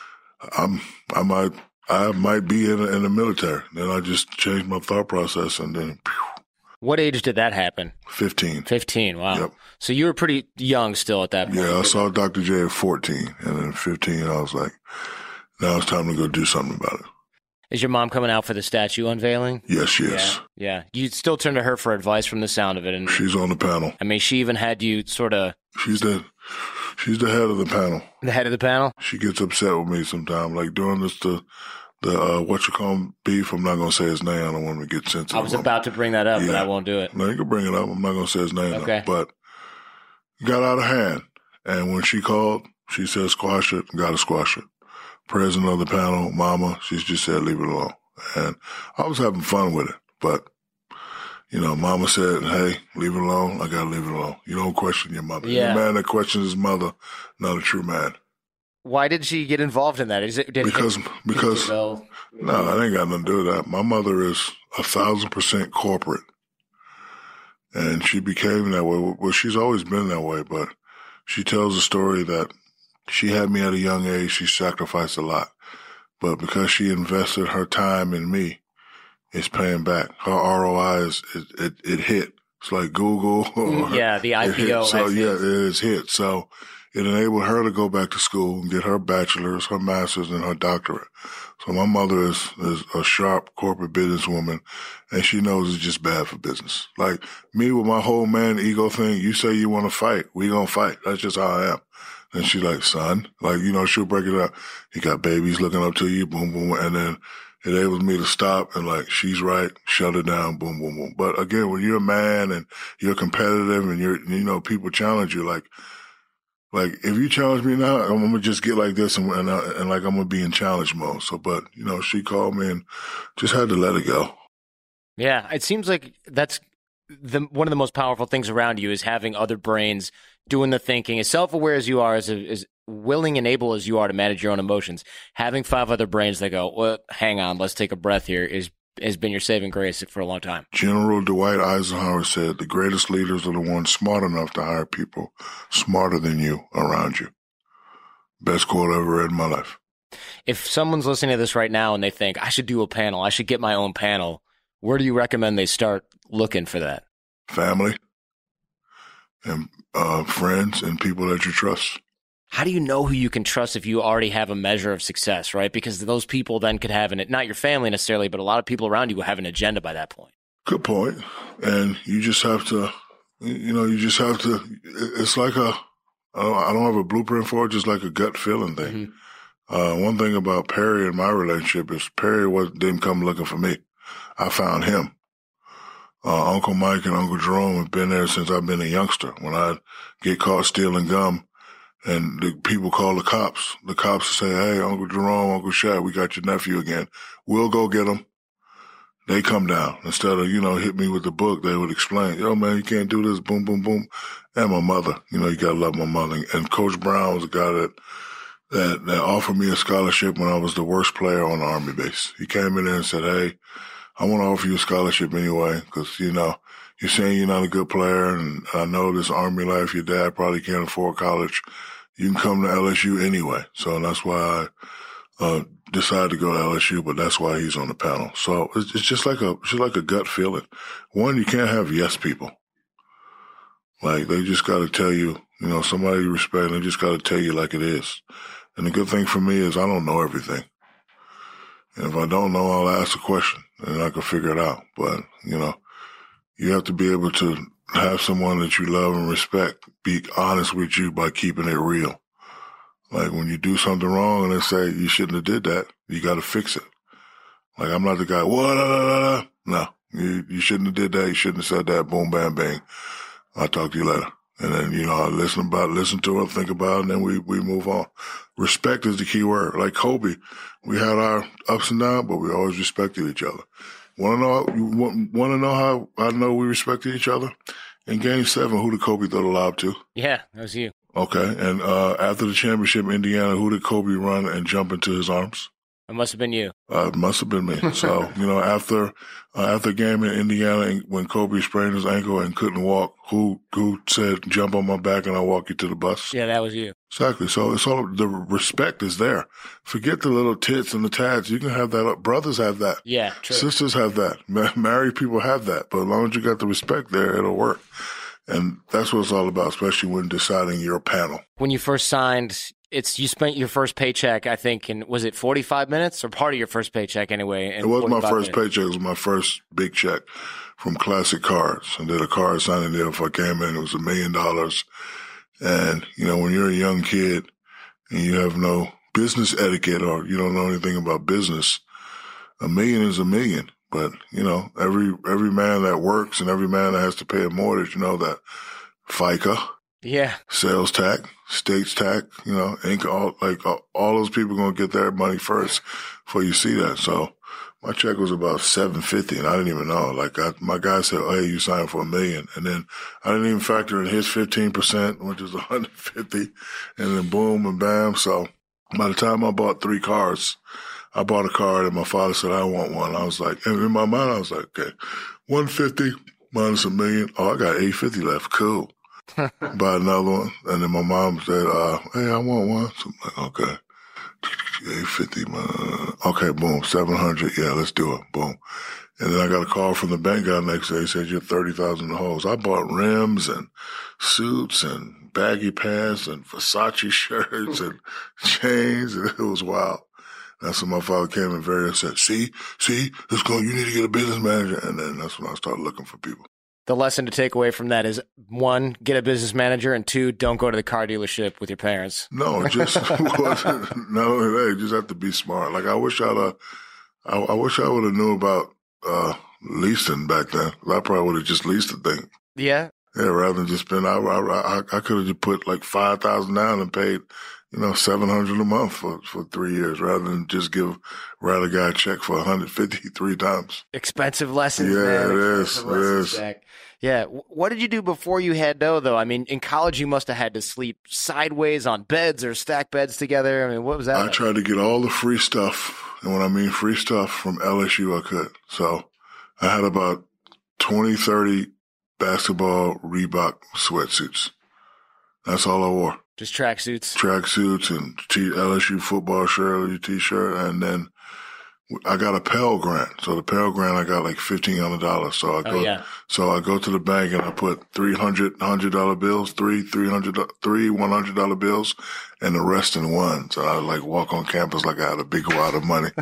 I might be in the military. Then I just changed my thought process, and then. What age did that happen? 15. 15, wow. Yep. So you were pretty young still at that point. Yeah, I saw Dr. J at 14, and then 15, I was like, now it's time to go do something about it. Is your mom coming out for the statue unveiling? Yes, she is. Yeah. You still turn to her for advice from the sound of it. And she's on the panel. I mean, she even had you sort of... She's the head of the panel. The head of the panel? She gets upset with me sometimes. Like during the beef, I'm not going to say his name. I don't want to get sensitive. I was about to bring that up, but I won't do it. No, you can bring it up. I'm not going to say his name. Okay. But it got out of hand. And when she called, she said, squash it. Got to squash it. President of the panel, Mama, she just said, leave it alone. And I was having fun with it. But, Mama said, hey, leave it alone. I got to leave it alone. You don't question your mother. Yeah. The man that questions his mother, not a true man. Why did she get involved in that? Because no, that ain't got nothing to do with that. My mother is 1,000% corporate, and she became that way. Well, she's always been that way, but she tells a story that she had me at a young age. She sacrificed a lot, but because she invested her time in me, it's paying back. Her ROI it hit. It's like Google. Yeah, the IPO. So yeah, it is hit. So. It enabled her to go back to school and get her bachelor's, her master's, and her doctorate. So my mother is a sharp corporate businesswoman, and she knows it's just bad for business. Like me with my whole man ego thing, you say you want to fight, we gonna fight. That's just how I am. And she's like, son, she'll break it up. You got babies looking up to you, boom, boom, and then it enables me to stop and she's right, shut it down, boom, boom, boom. But again, when you're a man and you're competitive and people challenge you, like if you challenge me now, I'm gonna just get like this and I'm gonna be in challenge mode. So, but she called me and just had to let it go. Yeah, it seems like that's one of the most powerful things around you is having other brains doing the thinking. As self-aware as you are, as willing and able as you are to manage your own emotions, having 5 other brains that go, well, hang on, let's take a breath here has been your saving grace for a long time. General Dwight Eisenhower said, the greatest leaders are the ones smart enough to hire people smarter than you around you. Best quote I ever read in my life. If someone's listening to this right now and they think, I should do a panel, I should get my own panel, where do you recommend they start looking for that? Family and friends and people that you trust. How do you know who you can trust if you already have a measure of success, right? Because those people then could have not your family necessarily, but a lot of people around you will have an agenda by that point. Good point. And you just have to, it's like I don't have a blueprint for it, just like a gut feeling thing. Mm-hmm. One thing about Perry and my relationship is Perry didn't come looking for me. I found him. Uncle Mike and Uncle Jerome have been there since I've been a youngster. When I get caught stealing gum, and the people call the cops say, hey, Uncle Jerome, Uncle Shaq, we got your nephew again. We'll go get him. They come down. Instead of, hit me with the book, they would explain, yo, man, you can't do this, boom, boom, boom. And my mother, you got to love my mother. And Coach Brown was a guy that offered me a scholarship when I was the worst player on the Army base. He came in there and said, hey, I want to offer you a scholarship anyway, because, you're saying you're not a good player, and I know this Army life, your dad probably can't afford college. you can come to LSU anyway. So that's why I decided to go to LSU, but that's why he's on the panel. So it's just like a gut feeling. One, you can't have yes people. Like, they just got to tell you, somebody you respect, they just got to tell you like it is. And the good thing for me is I don't know everything. And if I don't know, I'll ask a question and I can figure it out. But, you have to be able to have someone that you love and respect be honest with you by keeping it real. Like, when you do something wrong and they say you shouldn't have did that, you got to fix it. Like, I'm not the guy, what? No, you shouldn't have did that. You shouldn't have said that. Boom, bam, bang. I'll talk to you later. And then, I listen to it, think about it, and then we move on. Respect is the key word. Like Kobe, we had our ups and downs, but we always respected each other. Want to know how I know we respected each other? In Game 7, who did Kobe throw the lob to? Yeah, that was you. Okay. And after the championship in Indiana, who did Kobe run and jump into his arms? It must have been you. It must have been me. So, after a game in Indiana, when Kobe sprained his ankle and couldn't walk, who said, jump on my back and I'll walk you to the bus? Yeah, that was you. Exactly. So it's all, the respect is there. Forget the little tits and the tats. You can have that. Brothers have that. Yeah, true. Sisters have that. Married people have that. But as long as you got the respect there, it'll work. And that's what it's all about, especially when deciding your panel. When you first signed, you spent your first paycheck, I think, was it 45 minutes or part of your first paycheck anyway? It was my first paycheck. It was my first big check from Classic Cards. I did a card signing deal before I came in. It was $1 million. And, when you're a young kid and you have no business etiquette or you don't know anything about business, $1 million is $1 million. But, every man that works and every man that has to pay a mortgage, that FICA, sales tax, states tax, all those people going to get their money first before you see that. So my check was about $750 and I didn't even know. My guy said, oh, hey, you signed for $1 million. And then I didn't even factor in his 15%, which is $150. And then boom and bam. So by the time I bought 3 cars, I bought a card and my father said, I want one. I was like, and in my mind, I was like, okay, $150 minus $1 million. Oh, I got $850 left. Cool. Buy another one. And then my mom said, hey, I want one. So I'm like, okay. $850. Okay, boom. $700. Yeah, let's do it. Boom. And then I got a call from the bank guy next day. He said, you're 30,000 in the holes. I bought rims and suits and baggy pants and Versace shirts and chains. And it was wild. That's when my father came in very upset. See, let's go. You need to get a business manager. And then that's when I started looking for people. The lesson to take away from that is 1, get a business manager, and 2, don't go to the car dealership with your parents. No, just wasn't. No, they just have to be smart. Like I wish I would have knew about leasing back then. I probably would have just leased the thing. Yeah. Yeah, rather than just spend. I could have just put like $5,000 down and paid, $700 a month for 3 years, rather than just write a guy a check for $150 3 times. Expensive lessons. Yeah, man. It is. Jack. Yeah. What did you do before you had dough, though? I mean, in college, you must have had to sleep sideways on beds or stack beds together. I mean, what was that? I tried to get all the free stuff. And when I mean free stuff from LSU, I could. So I had about 20, 30 basketball Reebok sweatsuits. That's all I wore. Just tracksuits? Tracksuits and LSU football shirt, T-shirt. And then I got a Pell Grant. So the Pell Grant, I got like $1,500. So I go to the bank and I put $100 bills, three $100 bills, and the rest in one. So I walk on campus like I had a big wad of money.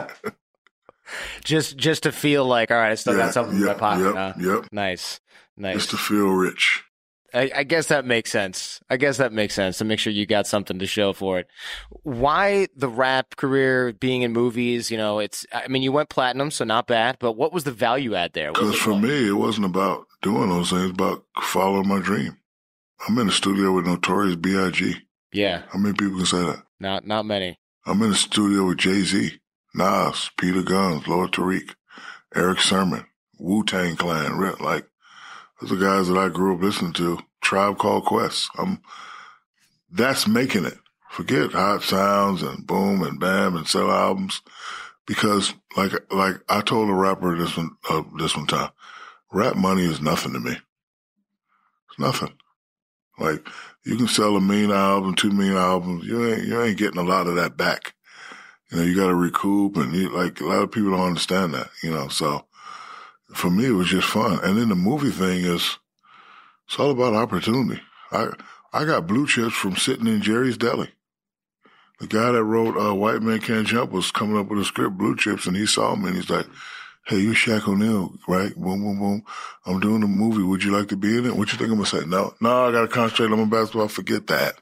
just to feel like, all right, I still got something in my pocket. Yep. Nice. Just to feel rich. I guess that makes sense. To make sure you got something to show for it. Why the rap career, being in movies? You went platinum, so not bad. But what was the value add there? Because for me, it wasn't about doing those things, about following my dream. I'm in the studio with Notorious B.I.G. Yeah. How many people can say that? Not many. I'm in the studio with Jay-Z, Nas, Peter Guns, Lord Tariq, Eric Sermon, Wu-Tang Clan. Those are guys that I grew up listening to. Tribe Called Quest. That's making it. Forget Hot Sounds and Boom and Bam and sell albums. Because like I told a rapper this one time, rap money is nothing to me. It's nothing. Like, you can sell 1 million albums, 2 million albums. You ain't getting a lot of that back. You know, you got to recoup, and a lot of people don't understand that, you know. So for me, it was just fun. And then the movie thing it's all about opportunity. I got blue chips from sitting in Jerry's Deli. The guy that wrote White Man Can't Jump was coming up with a script, Blue Chips, and he saw me and he's like, hey, you Shaq O'Neal, right? Boom, boom, boom. I'm doing a movie. Would you like to be in it? What you think I'm going to say? No, I got to concentrate on my basketball. Forget that.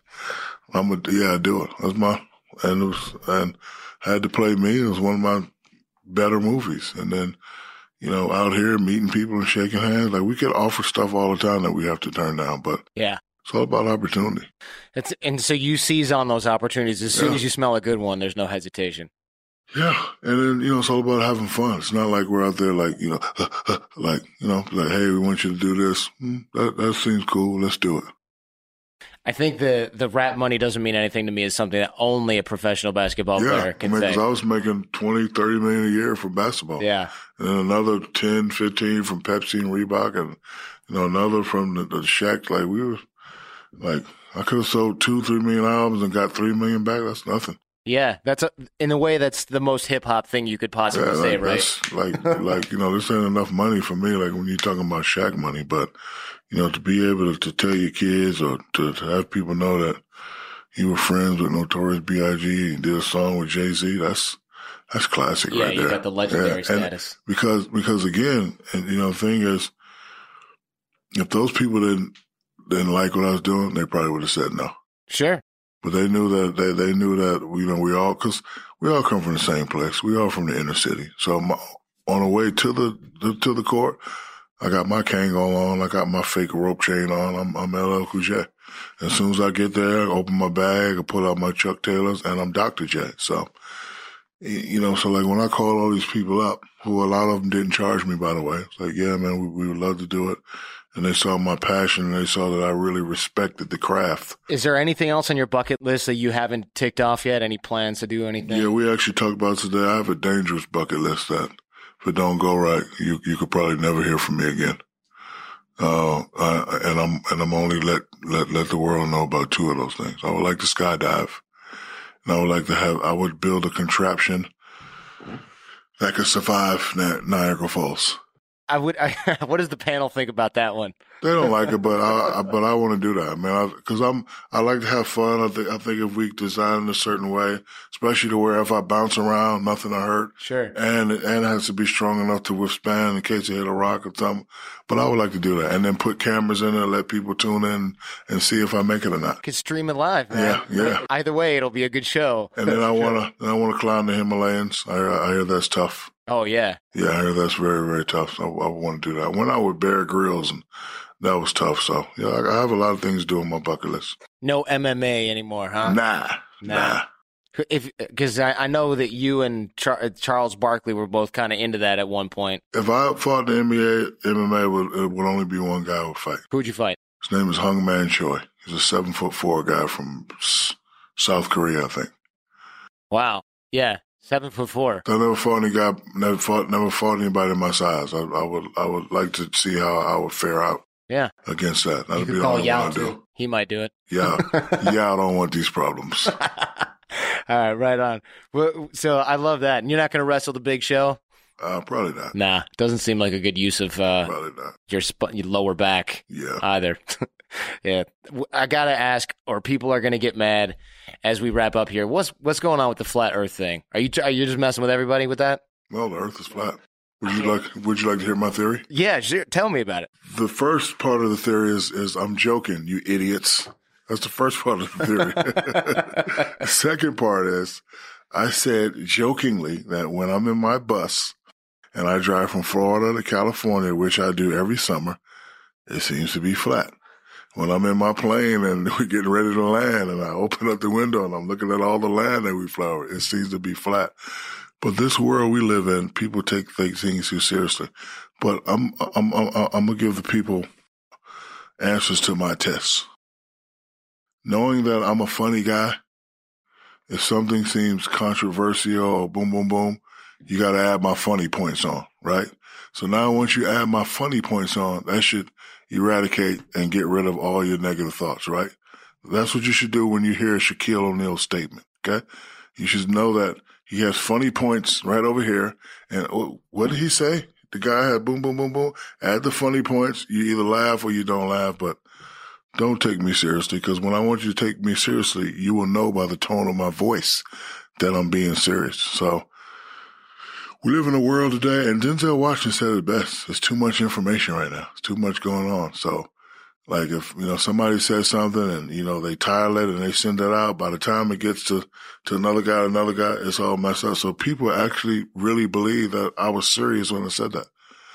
I do it. And I had to play me. It was one of my better movies. And then, you know, out here meeting people and shaking hands, like we could offer stuff all the time that we have to turn down, but yeah, it's all about opportunity. And so you seize on those opportunities. As soon as you smell a good one, there's no hesitation. Yeah. And then, you know, it's all about having fun. It's not like we're out there like, you know, hey, we want you to do this. That seems cool. Let's do it. I think the rap money doesn't mean anything to me. It's something that only a professional basketball player can say. Because I was making $20, $30 million a year from basketball. Yeah. And then another 10, 15 from Pepsi and Reebok, and, you know, another from the Shaq. Like, we were, like, I could have sold 2-3 million albums and got $3 million back. That's nothing. Yeah, in a way, that's the most hip hop thing you could possibly say, right? That's you know, this ain't enough money for me. Like when you're talking about Shaq money, but you know, to be able to tell your kids or to have people know that you were friends with Notorious B.I.G. and did a song with Jay-Z, that's classic, right there. Yeah, you got the legendary status. And because again, and you know, the thing is, if those people didn't like what I was doing, they probably would have said no. Sure. But they knew that you know, because we all come from the same place. We all from the inner city. So on the way to the court, I got my Kangol on. I got my fake rope chain on. I'm LL Cool J. As soon as I get there, I open my bag, I pull out my Chuck Taylors, and I'm Dr. J. So, you know, so like when I called all these people up, who a lot of them didn't charge me, by the way, it's like, yeah, man, we would love to do it. And they saw my passion, and they saw that I really respected the craft. Is there anything else on your bucket list that you haven't ticked off yet? Any plans to do anything? Yeah, we actually talked about today. I have a dangerous bucket list that if it don't go right, you could probably never hear from me again. And I'm only let the world know about 2 of those things. I would like to skydive, and I would build a contraption that could survive Niagara Falls. What does the panel think about that one? They don't like it, but I want to do that, man. Because I like to have fun. I think if we design it a certain way, especially to where if I bounce around, nothing will hurt. Sure. And it has to be strong enough to withstand in case you hit a rock or something. But I would like to do that, and then put cameras in there, let people tune in and see if I make it or not. Could stream it live, man. Yeah. Either way, it'll be a good show. And then I want to climb the Himalayas. I hear that's tough. Oh, yeah. Yeah, I hear that's very, very tough. So I want to do that. I went out with Bear Grylls, and that was tough. So, yeah, I have a lot of things to do on my bucket list. No MMA anymore, huh? Nah. Because I know that you and Charles Barkley were both kind of into that at one point. If I fought the MMA, it would only be one guy I would fight. Who'd you fight? His name is Hung Man Choi. He's a 7'4" guy from South Korea, I think. Wow. Yeah. 7'4". I never fought any guy. Never fought anybody my size. I would like to see how I would fare out. Yeah. Against that. That'd be the only one I do. He might do it. Yeah. I don't want these problems. All right, right on. Well, so I love that. And you're not going to wrestle the Big Show? Probably not. Nah, doesn't seem like a good use of probably not. Your lower back. Yeah. Either. Yeah. I got to ask, or people are going to get mad as we wrap up here. What's going on with the flat Earth thing? Are you just messing with everybody with that? Well, the Earth is flat. Would you like to hear my theory? Yeah, sure. Tell me about it. The first part of the theory is I'm joking, you idiots. That's the first part of the theory. The second part is I said jokingly that when I'm in my bus and I drive from Florida to California, which I do every summer, it seems to be flat. When I'm in my plane and we're getting ready to land and I open up the window and I'm looking at all the land that we fly over, it seems to be flat. But this world we live in, people take things too seriously. But I'm gonna give the people answers to my tests. Knowing that I'm a funny guy, if something seems controversial or boom, boom, boom, you got to add my funny points on, right? So now once you add my funny points on, that should eradicate and get rid of all your negative thoughts, right? That's what you should do when you hear Shaquille O'Neal's statement, okay? You should know that he has funny points right over here. And what did he say? The guy had boom, boom, boom, boom. Add the funny points. You either laugh or you don't laugh, but don't take me seriously, because when I want you to take me seriously, you will know by the tone of my voice that I'm being serious. So we live in a world today, and Denzel Washington said it best. There's too much information right now. There's too much going on. So like if, somebody says something and, they tile it and they send it out, by the time it gets to another guy, it's all messed up. So people actually really believe that I was serious when I said that.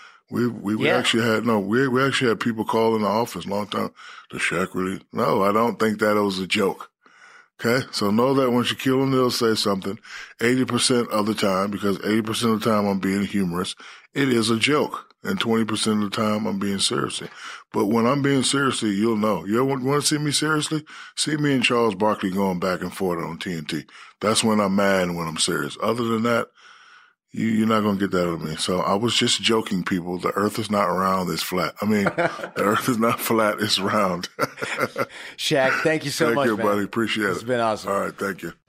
We actually had people call in the office a long time. Does Shaq really? No, I don't think that it was a joke. Okay. So know that when Shaquille O'Neal says something, 80% of the time, because 80% of the time I'm being humorous, it is a joke. And 20% of the time I'm being serious. But when I'm being serious, you'll know. You want to see me seriously? See me and Charles Barkley going back and forth on TNT. That's when I'm mad and when I'm serious. Other than that, you're not going to get that out of me. So I was just joking, people. The earth is not round, it's flat. The earth is not flat, it's round. Shaq, thank you so much, Thank you, buddy. Appreciate it. It's been awesome. All right, thank you.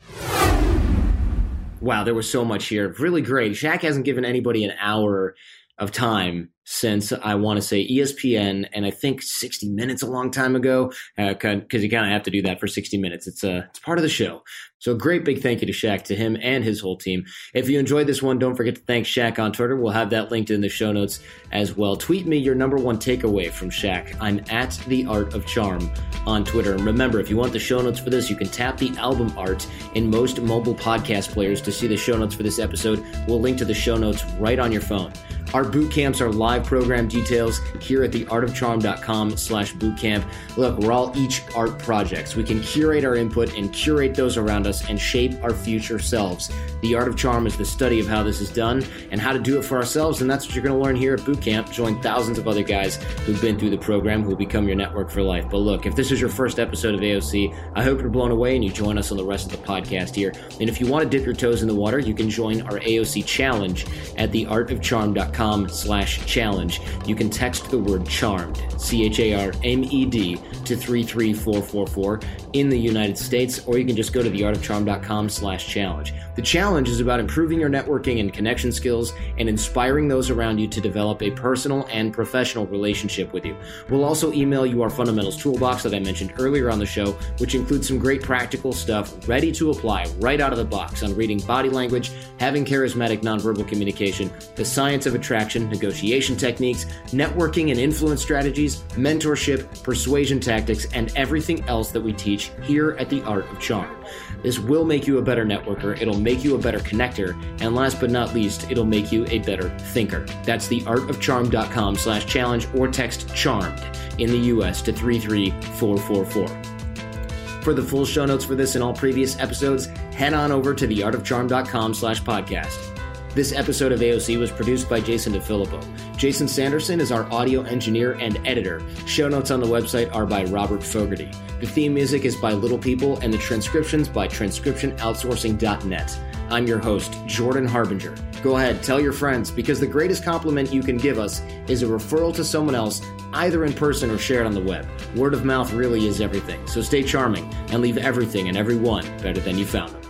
Wow, there was so much here. Really great. Shaq hasn't given anybody an hour of time since, I want to say, ESPN, and I think 60 Minutes a long time ago, because you kind of have to do that for 60 Minutes. It's part of the show. So great big thank you to Shaq, to him and his whole team. If you enjoyed this one, don't forget to thank Shaq on Twitter. We'll have that linked in the show notes as well. Tweet me your number one takeaway from Shaq. I'm at The Art of Charm on Twitter. And remember, if you want the show notes for this, you can tap the album art in most mobile podcast players to see the show notes for this episode. We'll link to the show notes right on your phone. Our boot camps are live program details here at theartofcharm.com/bootcamp. Look, we're all each art projects. We can curate our input and curate those around us and shape our future selves. The Art of Charm is the study of how this is done and how to do it for ourselves, and that's what you're going to learn here at boot camp. Join thousands of other guys who've been through the program who will become your network for life. But look, if this is your first episode of AOC, I hope you're blown away and you join us on the rest of the podcast here. And if you want to dip your toes in the water, you can join our AOC challenge at theartofcharm.com/challenge. You can text the word charmed, CHARMED, to 33444 in the United States, or you can just go to theartofcharm.com/challenge. The challenge is about improving your networking and connection skills and inspiring those around you to develop a personal and professional relationship with you. We'll also email you our fundamentals toolbox that I mentioned earlier on the show, which includes some great practical stuff ready to apply right out of the box on reading body language, having charismatic nonverbal communication, the science of attraction, negotiation techniques, networking and influence strategies, mentorship, persuasion tactics, and everything else that we teach here at The Art of Charm. This will make you a better networker, it'll make you a better connector, and last but not least, it'll make you a better thinker. That's theartofcharm.com/challenge, or text CHARMED in the US to 33444. For the full show notes for this and all previous episodes, head on over to theartofcharm.com/podcast. This episode of AOC was produced by Jason DeFilippo. Jason Sanderson is our audio engineer and editor. Show notes on the website are by Robert Fogarty. The theme music is by Little People, and the transcriptions by transcriptionoutsourcing.net. I'm your host, Jordan Harbinger. Go ahead, tell your friends, because the greatest compliment you can give us is a referral to someone else, either in person or shared on the web. Word of mouth really is everything. So stay charming and leave everything and everyone better than you found them.